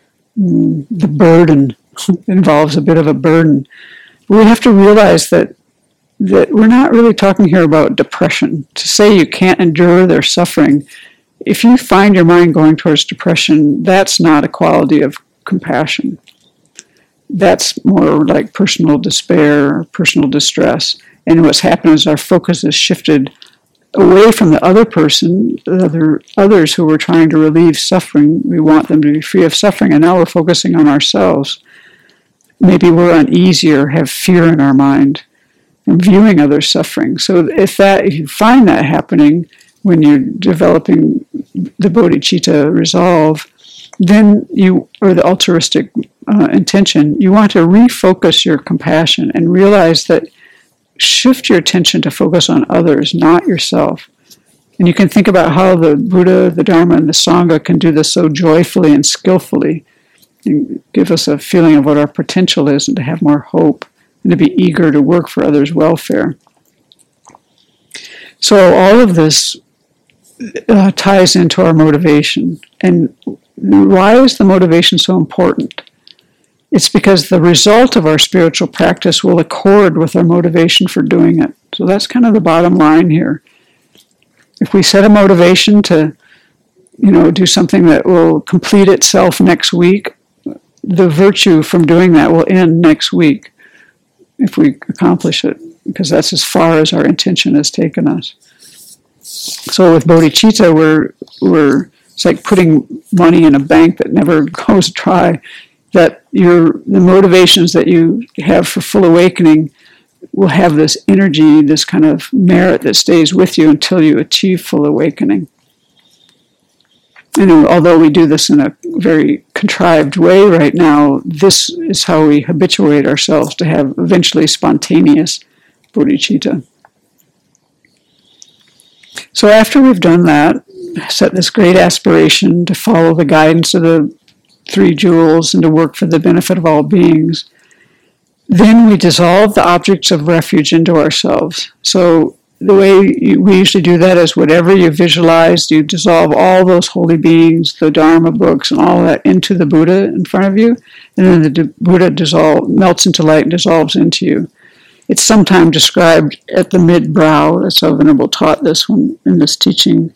burden involves a bit of a burden. We have to realize that we're not really talking here about depression. To say you can't endure their suffering, if you find your mind going towards depression, that's not a quality of compassion. That's more like personal despair, or personal distress. And what's happened is our focus is shifted away from the other person, others who were trying to relieve suffering. We want them to be free of suffering, and now we're focusing on ourselves. Maybe we're uneasy or have fear in our mind and viewing others' suffering. So if you find that happening when you're developing the bodhicitta resolve, then or the altruistic intention, you want to refocus your compassion and realize that shift your attention to focus on others, not yourself. And you can think about how the Buddha, the Dharma, and the Sangha can do this so joyfully and skillfully and give us a feeling of what our potential is and to have more hope and to be eager to work for others' welfare. So all of this ties into our motivation. And why is the motivation so important? It's because the result of our spiritual practice will accord with our motivation for doing it. So that's kind of the bottom line here. If we set a motivation to, do something that will complete itself next week, the virtue from doing that will end next week if we accomplish it, because that's as far as our intention has taken us. So with bodhicitta, it's like putting money in a bank that never goes dry. That the motivations that you have for full awakening will have this energy, this kind of merit that stays with you until you achieve full awakening. Although we do this in a very contrived way right now, this is how we habituate ourselves to have eventually spontaneous bodhicitta. So after we've done that, set this great aspiration to follow the guidance of the three jewels and to work for the benefit of all beings, then we dissolve the objects of refuge into ourselves. So the way we usually do that is whatever you visualize, you dissolve all those holy beings, the Dharma books, and all that into the Buddha in front of you, and then the Buddha melts into light and dissolves into you. It's sometimes described at the mid-brow. That's how Venerable taught this one in this teaching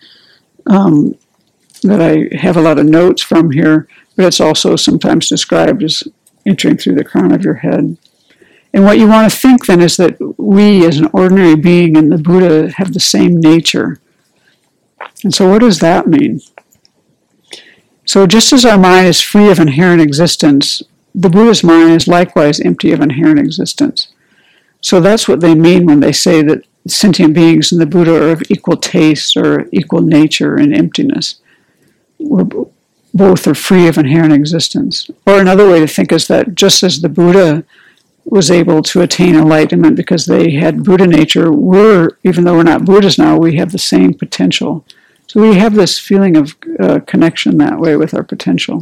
that I have a lot of notes from here, but it's also sometimes described as entering through the crown of your head. And what you want to think then is that we as an ordinary being and the Buddha have the same nature. And so what does that mean? So just as our mind is free of inherent existence, the Buddha's mind is likewise empty of inherent existence. So that's what they mean when they say that sentient beings and the Buddha are of equal taste or equal nature and emptiness. Both are free of inherent existence. Or another way to think is that just as the Buddha was able to attain enlightenment because they had Buddha nature, even though we're not Buddhas now, we have the same potential. So we have this feeling of connection that way with our potential.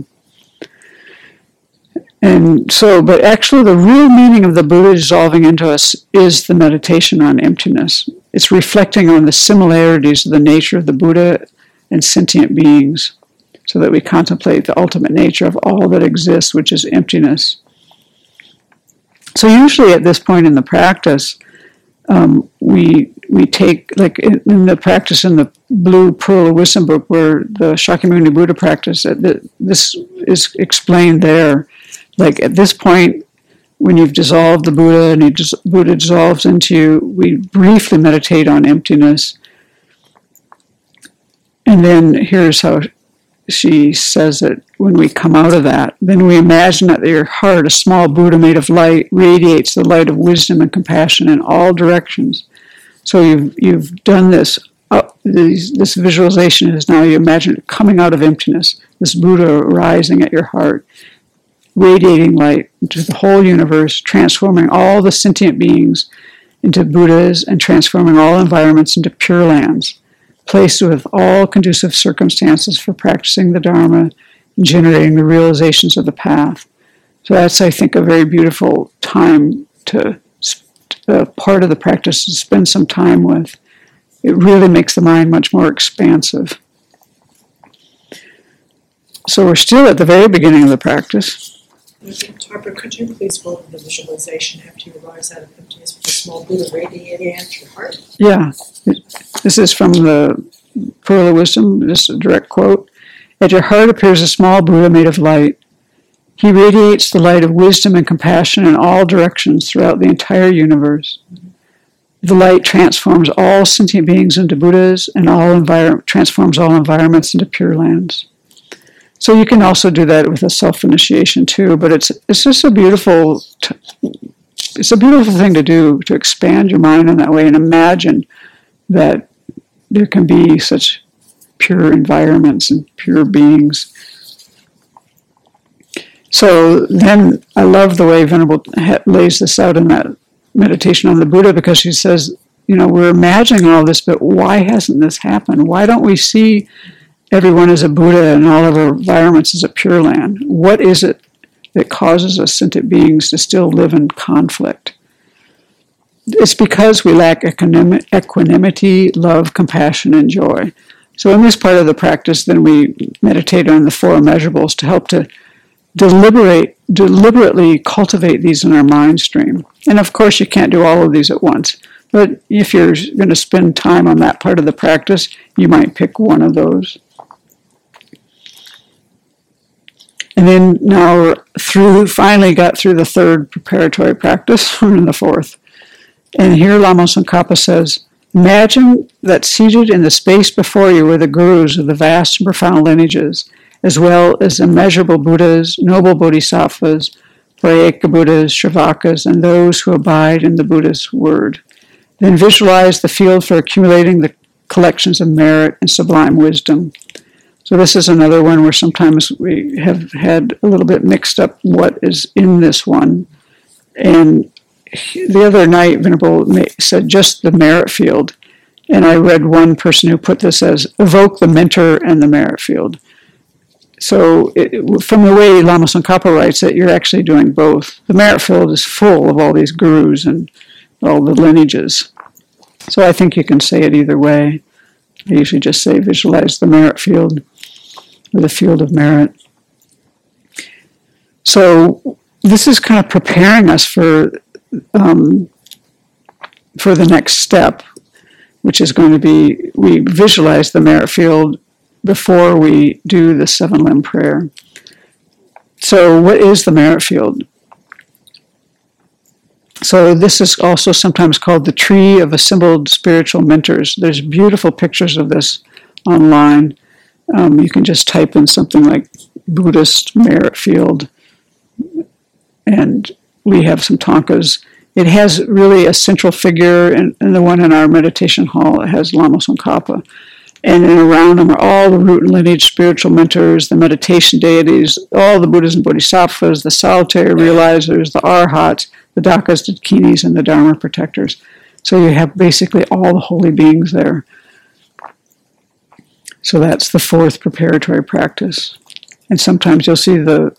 And so, but actually the real meaning of the Buddha dissolving into us is the meditation on emptiness. It's reflecting on the similarities of the nature of the Buddha and sentient beings, so that we contemplate the ultimate nature of all that exists, which is emptiness. So usually at this point in the practice, we take, like in the practice in the Blue Pearl of Wisdom book where the Shakyamuni Buddha practice, this is explained there. Like at this point, when you've dissolved the Buddha and Buddha dissolves into you, we briefly meditate on emptiness. And then here's how she says it. When we come out of that, then we imagine that your heart, a small Buddha made of light, radiates the light of wisdom and compassion in all directions. So you've done this. This visualization is now you imagine it coming out of emptiness. This Buddha rising at your heart, radiating light into the whole universe, transforming all the sentient beings into Buddhas and transforming all environments into pure lands, placed with all conducive circumstances for practicing the Dharma and generating the realizations of the path. So that's, I think, a very beautiful time to part of the practice to spend some time with. It really makes the mind much more expansive. So we're still at the very beginning of the practice. Harper, could you please go over the visualization after you rise out of emptiness with a small Buddha radiating at your heart? Yeah. This is from the Pearl of Wisdom. This is a direct quote. At your heart appears a small Buddha made of light. He radiates the light of wisdom and compassion in all directions throughout the entire universe. The light transforms all sentient beings into Buddhas and transforms all environments into pure lands. So you can also do that with a self-initiation too, but it's just a beautiful thing to do, to expand your mind in that way and imagine that there can be such pure environments and pure beings. So then I love the way Venerable lays this out in that meditation on the Buddha, because she says, we're imagining all this, but why hasn't this happened? Why don't we see everyone as a Buddha and all of our environments as a pure land? What is it that causes us sentient beings to still live in conflict? It's because we lack equanimity, love, compassion, and joy. So in this part of the practice, then we meditate on the four immeasurables to help to deliberately cultivate these in our mind stream. And of course, you can't do all of these at once. But if you're going to spend time on that part of the practice, you might pick one of those. And then now finally got through the third preparatory practice. We're in the fourth. And here Lama Tsongkhapa says, imagine that seated in the space before you are the gurus of the vast and profound lineages, as well as immeasurable Buddhas, noble Bodhisattvas, Prayeka Buddhas, Shravakas, and those who abide in the Buddha's word. Then visualize the field for accumulating the collections of merit and sublime wisdom. So this is another one where sometimes we have had a little bit mixed up what is in this one. And the other night, Venerable said just the merit field. And I read one person who put this as evoke the mentor and the merit field. So from the way Lama Tsongkhapa writes it, you're actually doing both. The merit field is full of all these gurus and all the lineages. So I think you can say it either way. I usually just say visualize the merit field or the field of merit. So this is kind of preparing us for the next step, which is going to be we visualize the merit field before we do the seven limb prayer. So what is the merit field? So this is also sometimes called the tree of assembled spiritual mentors. There's beautiful pictures of this online. You can just type in something like Buddhist merit field, and we have some tankas. It has really a central figure, and the one in our meditation hall, it has Lama Tsongkhapa. And then around them are all the root and lineage spiritual mentors, the meditation deities, all the Buddhas and Bodhisattvas, the solitary realizers, the arhats, the Dakas, Dakinis, and the Dharma protectors. So you have basically all the holy beings there. So that's the fourth preparatory practice. And sometimes you'll see well,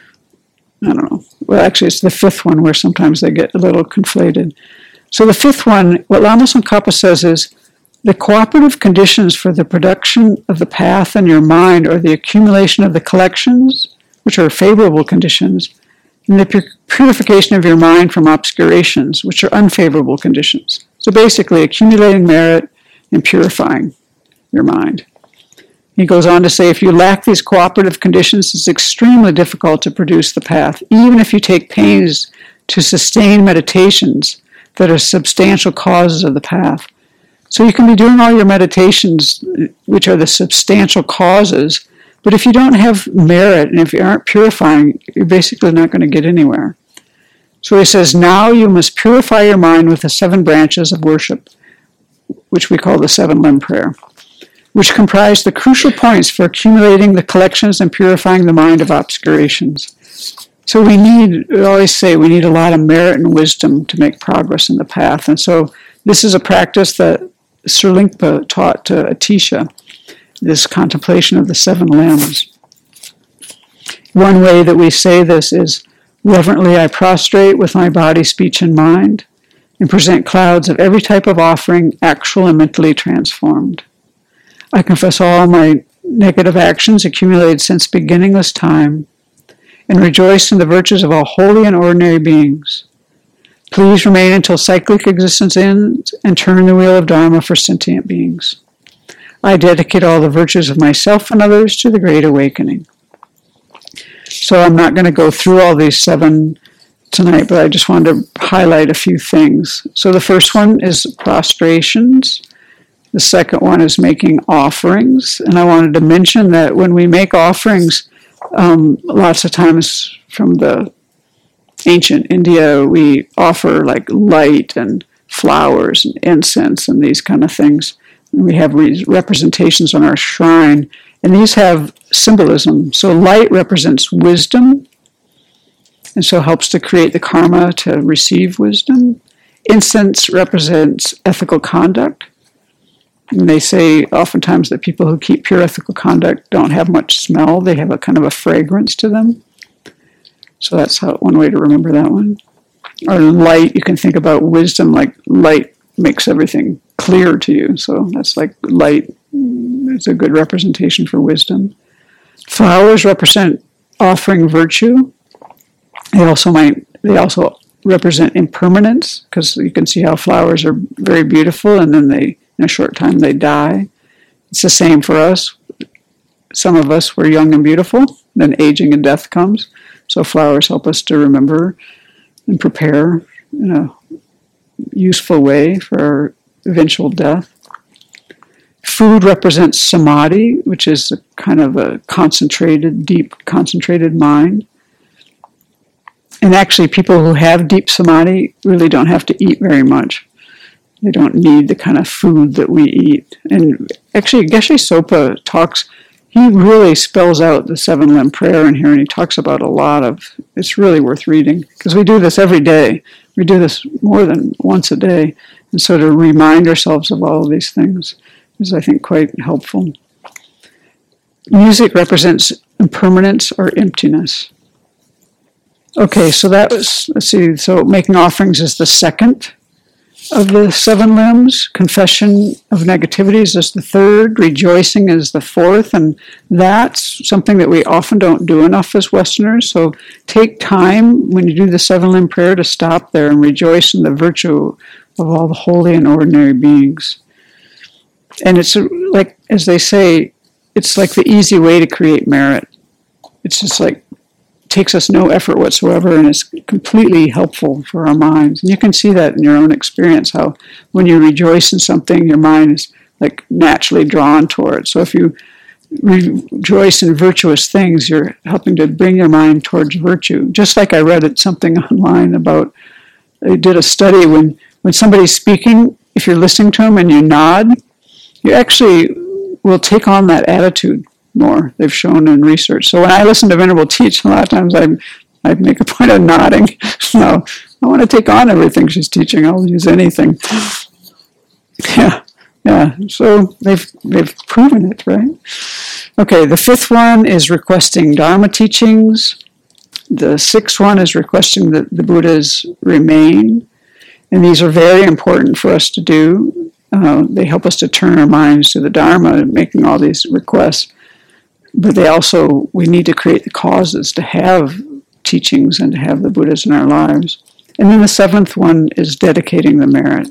actually it's the fifth one where sometimes they get a little conflated. So the fifth one, what Lama Tsongkhapa says is, the cooperative conditions for the production of the path in your mind are the accumulation of the collections, which are favorable conditions, and the purification of your mind from obscurations, which are unfavorable conditions. So basically, accumulating merit and purifying your mind. He goes on to say, if you lack these cooperative conditions, it's extremely difficult to produce the path, even if you take pains to sustain meditations that are substantial causes of the path. So you can be doing all your meditations, which are the substantial causes, but if you don't have merit and if you aren't purifying, you're basically not going to get anywhere. So he says, now you must purify your mind with the 7 branches of worship, which we call the 7 limb prayer, which comprise the crucial points for accumulating the collections and purifying the mind of obscurations. So we always say we need a lot of merit and wisdom to make progress in the path. And so this is a practice that Sri Lingpa taught to Atisha, this contemplation of the 7 limbs. One way that we say this is, reverently I prostrate with my body, speech, and mind, and present clouds of every type of offering, actual and mentally transformed. I confess all my negative actions accumulated since beginningless time, and rejoice in the virtues of all holy and ordinary beings. Please remain until cyclic existence ends and turn the wheel of Dharma for sentient beings. I dedicate all the virtues of myself and others to the Great Awakening. So I'm not going to go through all these 7 tonight, but I just wanted to highlight a few things. So the first one is prostrations. The second one is making offerings. And I wanted to mention that when we make offerings, lots of times from the ancient India, we offer like light and flowers and incense and these kind of things. And we have representations on our shrine, and these have symbolism. So light represents wisdom, and so helps to create the karma to receive wisdom. Incense represents ethical conduct. And they say oftentimes that people who keep pure ethical conduct don't have much smell. They have a kind of a fragrance to them. So that's one way to remember that one. Or light, you can think about wisdom, like light makes everything clear to you. So that's like light is a good representation for wisdom. Flowers represent offering virtue. They also represent impermanence, because you can see how flowers are very beautiful and then in a short time they die. It's the same for us. Some of us were young and beautiful, then aging and death comes. So flowers help us to remember and prepare in a useful way for our eventual death. Food represents samadhi, which is a kind of a concentrated, deep, concentrated mind. And actually, people who have deep samadhi really don't have to eat very much. They don't need the kind of food that we eat. And actually, Geshe Sopa he really spells out the 7-limb prayer in here, and he talks about a lot of, it's really worth reading, because we do this every day. We do this more than once a day. And so to remind ourselves of all of these things is, I think, quite helpful. Music represents impermanence or emptiness. Okay, so that was, let's see, so making offerings is the second of the 7 limbs. Confession of negativities is the third. Rejoicing is the fourth. And that's something that we often don't do enough as Westerners. So take time when you do the 7-limb prayer to stop there and rejoice in the virtue of all the holy and ordinary beings. And it's like, as they say, it's like the easy way to create merit. It's just like, takes us no effort whatsoever, and is completely helpful for our minds. And you can see that in your own experience, how when you rejoice in something, your mind is like naturally drawn toward it. So if you rejoice in virtuous things, you're helping to bring your mind towards virtue. Just like I read something online about, they did a study when somebody's speaking, if you're listening to them and you nod, you actually will take on that attitude more, they've shown in research. So when I listen to Venerable teach, a lot of times I make a point of nodding. No, I want to take on everything she's teaching. I'll use anything. Yeah. So they've proven it, right? Okay, the 5th one is requesting Dharma teachings. The 6th one is requesting that the Buddhas remain. And these are very important for us to do. They help us to turn our minds to the Dharma, making all these requests. But we need to create the causes to have teachings and to have the Buddhas in our lives. And then the 7th one is dedicating the merit.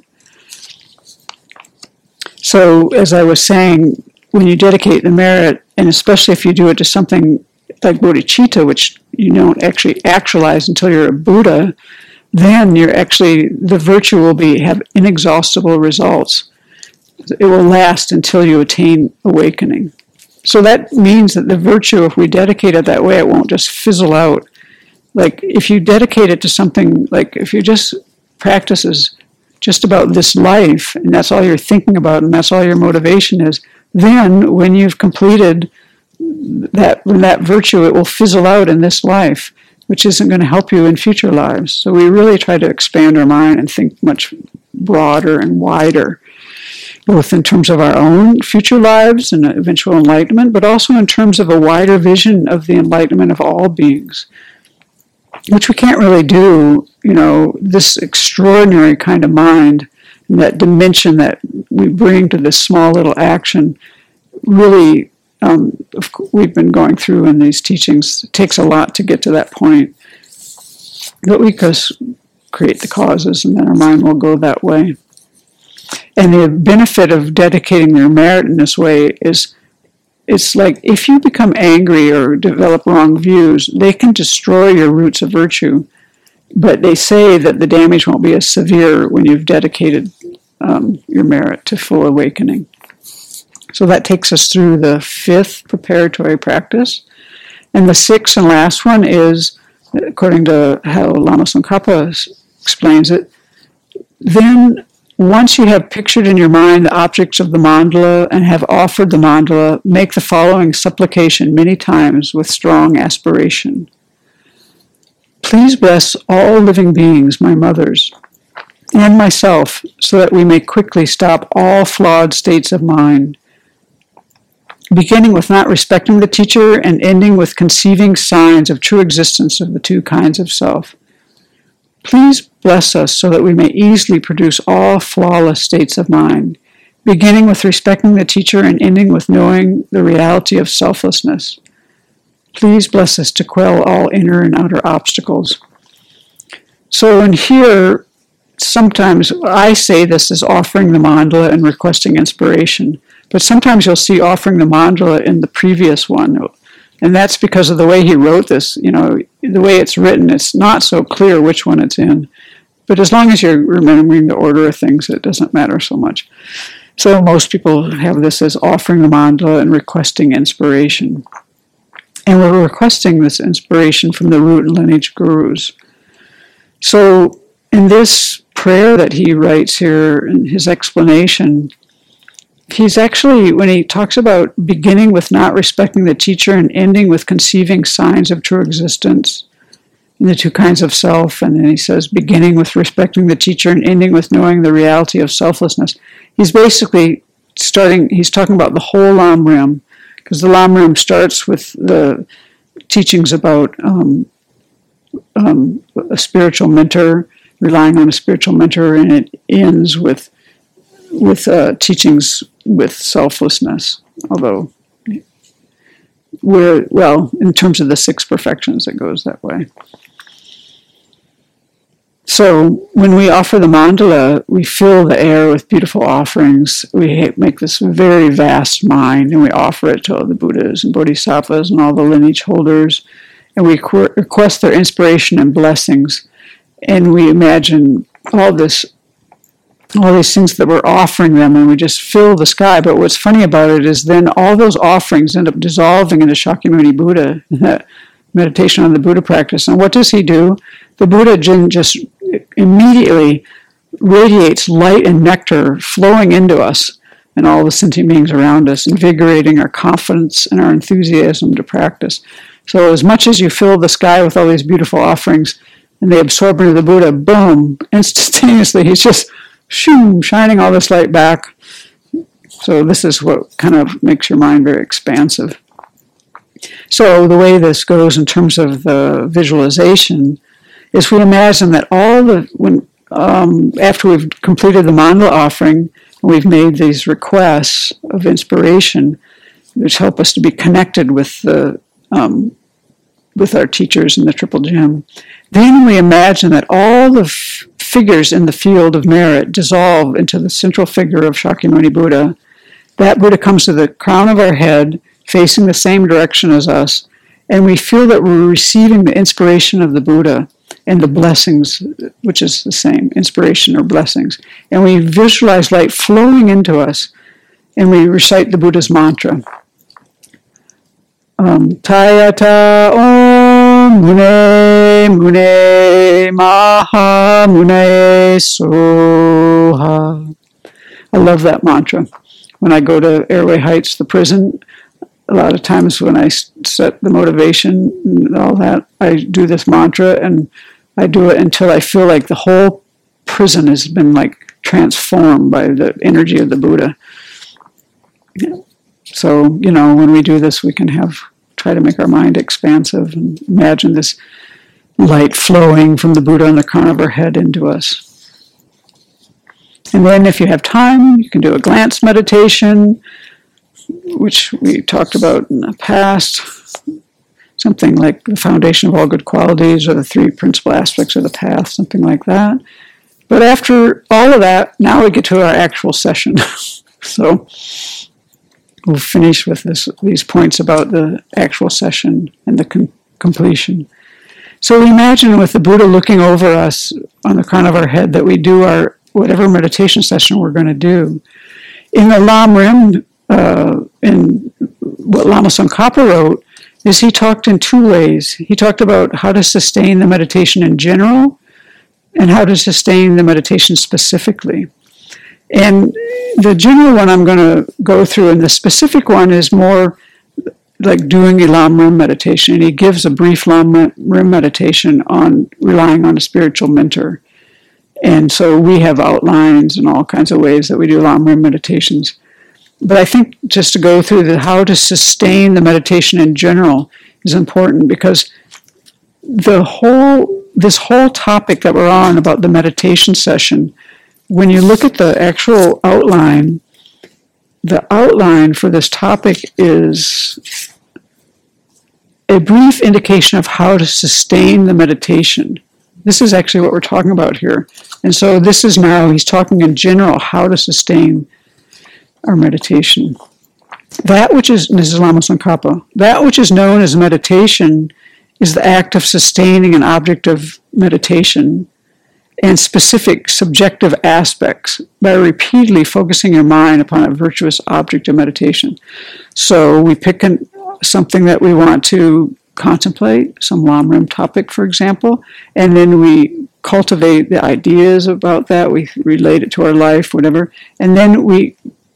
So, as I was saying, when you dedicate the merit, and especially if you do it to something like bodhicitta, which you don't actually actualize until you're a Buddha, then the virtue will have inexhaustible results. It will last until you attain awakening. So that means that the virtue, if we dedicate it that way, it won't just fizzle out. Like if you dedicate it to something, like if you just practice as just about this life, and that's all you're thinking about, and that's all your motivation is, then when you've completed that virtue, it will fizzle out in this life, which isn't going to help you in future lives. So we really try to expand our mind and think much broader and wider, both in terms of our own future lives and eventual enlightenment, but also in terms of a wider vision of the enlightenment of all beings, which we can't really do, this extraordinary kind of mind, and that dimension that we bring to this small little action, really, we've been going through in these teachings. It takes a lot to get to that point, but we just create the causes, and then our mind will go that way. And the benefit of dedicating your merit in this way is, it's like if you become angry or develop wrong views, they can destroy your roots of virtue. But they say that the damage won't be as severe when you've dedicated your merit to full awakening. So that takes us through the 5th preparatory practice. And the 6th and last one is, according to how Lama Tsongkhapa explains it, then once you have pictured in your mind the objects of the mandala and have offered the mandala, make the following supplication many times with strong aspiration. Please bless all living beings, my mothers, and myself, so that we may quickly stop all flawed states of mind, beginning with not respecting the teacher and ending with conceiving signs of true existence of the 2 kinds of self. Please bless us so that we may easily produce all flawless states of mind, beginning with respecting the teacher and ending with knowing the reality of selflessness. Please bless us to quell all inner and outer obstacles. So in here, sometimes I say this as offering the mandala and requesting inspiration, but sometimes you'll see offering the mandala in the previous one. And that's because of the way he wrote this. The way it's written, it's not so clear which one it's in. But as long as you're remembering the order of things, it doesn't matter so much. So most people have this as offering the mandala and requesting inspiration. And we're requesting this inspiration from the root and lineage gurus. So in this prayer that he writes here in his explanation, he's actually, when he talks about beginning with not respecting the teacher and ending with conceiving signs of true existence, and the two kinds of self, and then he says beginning with respecting the teacher and ending with knowing the reality of selflessness. He's basically he's talking about the whole Lam Rim, because the Lam Rim starts with the teachings about a spiritual mentor, relying on a spiritual mentor, and it ends with teachings with selflessness, although in terms of the 6 perfections, it goes that way. So when we offer the mandala, we fill the air with beautiful offerings. We make this very vast mind, and we offer it to all the Buddhas and Bodhisattvas and all the lineage holders, and we request their inspiration and blessings. And we imagine all these things that we're offering them, and we just fill the sky. But what's funny about it is then all those offerings end up dissolving into Shakyamuni Buddha, in that meditation on the Buddha practice. And what does he do? The Buddha just immediately radiates light and nectar flowing into us and all the sentient beings around us, invigorating our confidence and our enthusiasm to practice. So as much as you fill the sky with all these beautiful offerings and they absorb into the Buddha, boom, instantaneously he's just shining all this light back. So this is what kind of makes your mind very expansive. So the way this goes in terms of the visualization is we imagine that after we've completed the mandala offering, we've made these requests of inspiration, which help us to be connected with with our teachers in the Triple Gem. Then we imagine that all the figures in the field of merit dissolve into the central figure of Shakyamuni Buddha. That Buddha comes to the crown of our head, facing the same direction as us, and we feel that we're receiving the inspiration of the Buddha and the blessings, which is the same, inspiration or blessings. And we visualize light flowing into us, and we recite the Buddha's mantra. Tayata Om Mune Mune Maha Mune Soha. I love that mantra. When I go to Airway Heights, the prison, a lot of times when I set the motivation and all that, I do this mantra, and I do it until I feel like the whole prison has been transformed by the energy of the Buddha. So, when we do this, we can try to make our mind expansive and imagine this light flowing from the Buddha on the crown of our head into us. And then if you have time, you can do a glance meditation, which we talked about in the past, something like the foundation of all good qualities or the 3 principal aspects of the path, something like that. But after all of that, now we get to our actual session. So we'll finish with these points about the actual session and the completion. So we imagine with the Buddha looking over us on the crown of our head that we do our whatever meditation session we're going to do. In the Lam Rim, in what Lama Tsongkhapa wrote, is he talked in 2 ways. He talked about how to sustain the meditation in general and how to sustain the meditation specifically. And the general one I'm going to go through, and the specific one is more like doing a Lam Rim meditation. And he gives a brief Lam Rim meditation on relying on a spiritual mentor. And so we have outlines and all kinds of ways that we do Lam Rim meditations. But I think just to go through how to sustain the meditation in general is important, because this whole topic that we're on about the meditation session, when you look at the actual outline, the outline for this topic is a brief indication of how to sustain the meditation. This is actually what we're talking about here. And so this is now, he's talking in general, how to sustain our meditation. That which is, this is Lama Tsongkhapa, that which is known as meditation is the act of sustaining an object of meditation and specific subjective aspects by repeatedly focusing your mind upon a virtuous object of meditation. So we pick something that we want to contemplate, some Lamrim topic, for example, and then we cultivate the ideas about that, we relate it to our life, whatever, and then we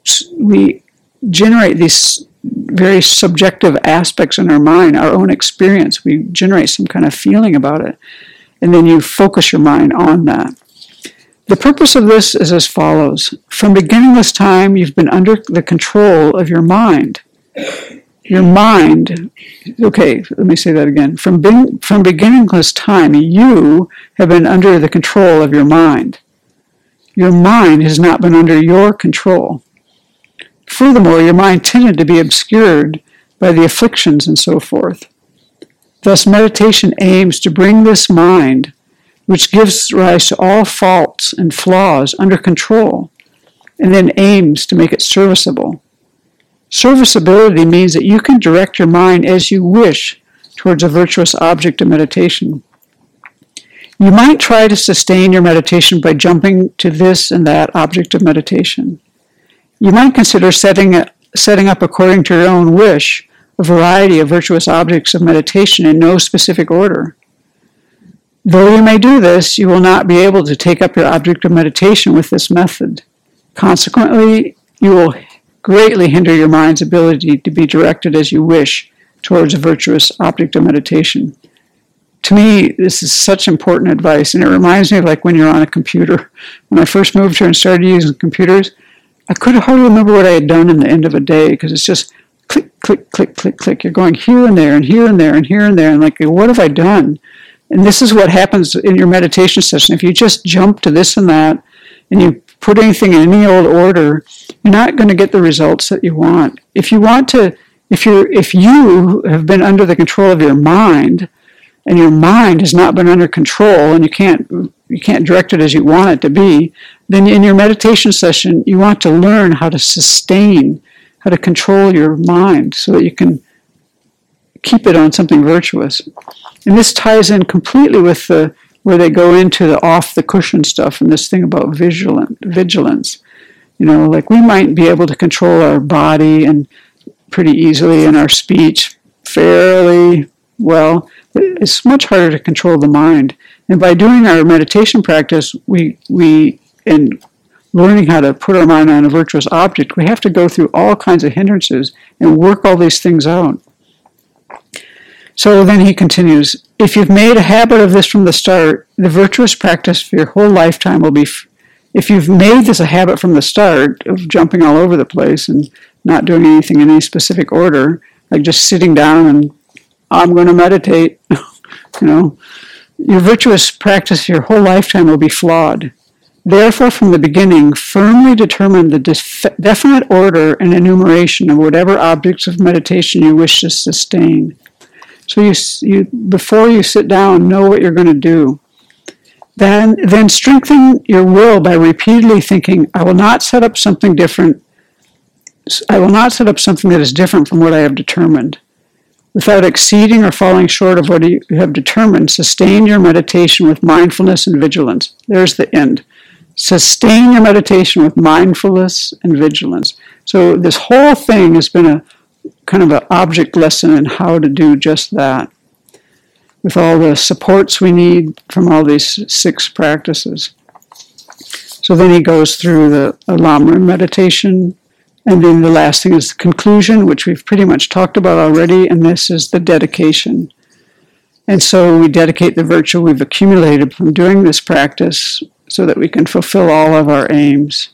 generate these very subjective aspects in our mind, our own experience. We generate some kind of feeling about it, and then you focus your mind on that. The purpose of this is as follows. From beginningless time, you've been under the control of your mind. Your mind, okay, let me say that again. From beginningless time, you have been under the control of your mind. Your mind has not been under your control. Furthermore, your mind tended to be obscured by the afflictions and so forth. Thus, meditation aims to bring this mind, which gives rise to all faults and flaws, under control, and then aims to make it serviceable. Serviceability means that you can direct your mind as you wish towards a virtuous object of meditation. You might try to sustain your meditation by jumping to this and that object of meditation. You might consider setting up according to your own wish a variety of virtuous objects of meditation in no specific order. Though you may do this, you will not be able to take up your object of meditation with this method. Consequently, you will greatly hinder your mind's ability to be directed as you wish towards a virtuous object of meditation. To me, this is such important advice, and it reminds me of like when you're on a computer. When I first moved here and started using computers, I could hardly remember what I had done in the end of a day, because it's just click, click, click, click, click. You're going here and there and here and there and here and there, and like, what have I done? And this is what happens in your meditation session. If you just jump to this and that, and you put anything in any old order, you're not going to get the results that you want. If you have been under the control of your mind, and your mind has not been under control, and you can't direct it as you want it to be, then in your meditation session, you want to learn how to sustain, how to control your mind so that you can keep it on something virtuous. And this ties in completely with where they go into the off-the-cushion stuff and this thing about vigilance. You know, like we might be able to control our body and pretty easily and our speech fairly well. It's much harder to control the mind. And by doing our meditation practice, we in learning how to put our mind on a virtuous object, we have to go through all kinds of hindrances and work all these things out. So then he continues, if you've made a habit of this from the start, the virtuous practice for your whole lifetime will be, if you've made this a habit from the start of jumping all over the place and not doing anything in any specific order, like just sitting down and I'm going to meditate, your virtuous practice for your whole lifetime will be flawed. Therefore, from the beginning, firmly determine the definite order and enumeration of whatever objects of meditation you wish to sustain. So you before you sit down, know what you're going to do. Then strengthen your will by repeatedly thinking, I will not set up something different. I will not set up something that is different from what I have determined. Without exceeding or falling short of what you have determined, sustain your meditation with mindfulness and vigilance. There's the end. Sustain your meditation with mindfulness and vigilance. So this whole thing has been a kind of an object lesson in how to do just that, with all the supports we need from all these 6 practices. So then he goes through the Lamrim meditation, and then the last thing is the conclusion, which we've pretty much talked about already, and this is the dedication. And so we dedicate the virtue we've accumulated from doing this practice so that we can fulfill all of our aims.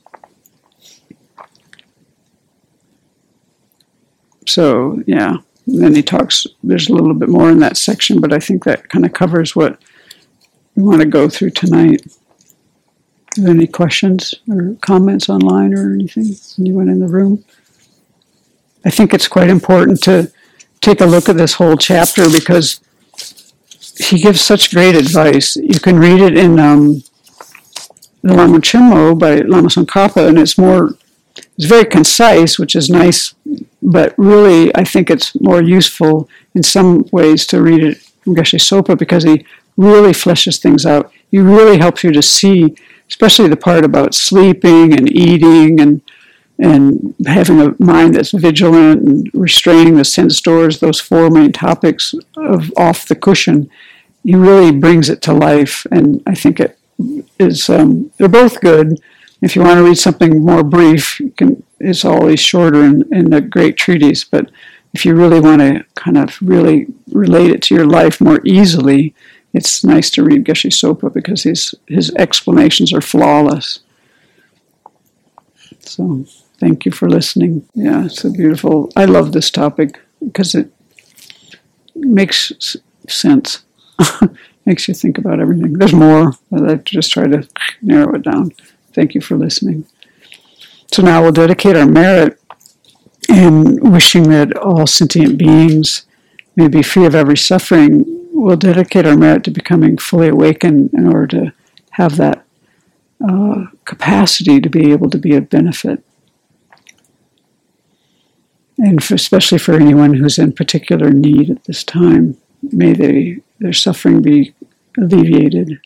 So, yeah, and then he talks, there's a little bit more in that section, but I think that kind of covers what we want to go through tonight. Are there any questions or comments online or anything? Anyone in the room? I think it's quite important to take a look at this whole chapter because he gives such great advice. You can read it in the Lama Chenmo by Lama Tsongkhapa, and it's very concise, which is nice, but really I think it's more useful in some ways to read it from Geshe Sopa because he really fleshes things out. He really helps you to see, especially the part about sleeping and eating and having a mind that's vigilant and restraining the sense doors, those four main topics of off the cushion. He really brings it to life, and I think it is, they're both good. If you want to read something more brief, it's always shorter in the great treatise, but if you really want to kind of really relate it to your life more easily, it's nice to read Geshe Sopa because his explanations are flawless. So thank you for listening. Yeah, it's a beautiful, I love this topic because it makes sense. Makes you think about everything. There's more, but I just try to narrow it down. Thank you for listening. So now we'll dedicate our merit in wishing that all sentient beings may be free of every suffering. We'll dedicate our merit to becoming fully awakened in order to have that capacity to be able to be of benefit. And especially for anyone who's in particular need at this time, may their suffering be alleviated.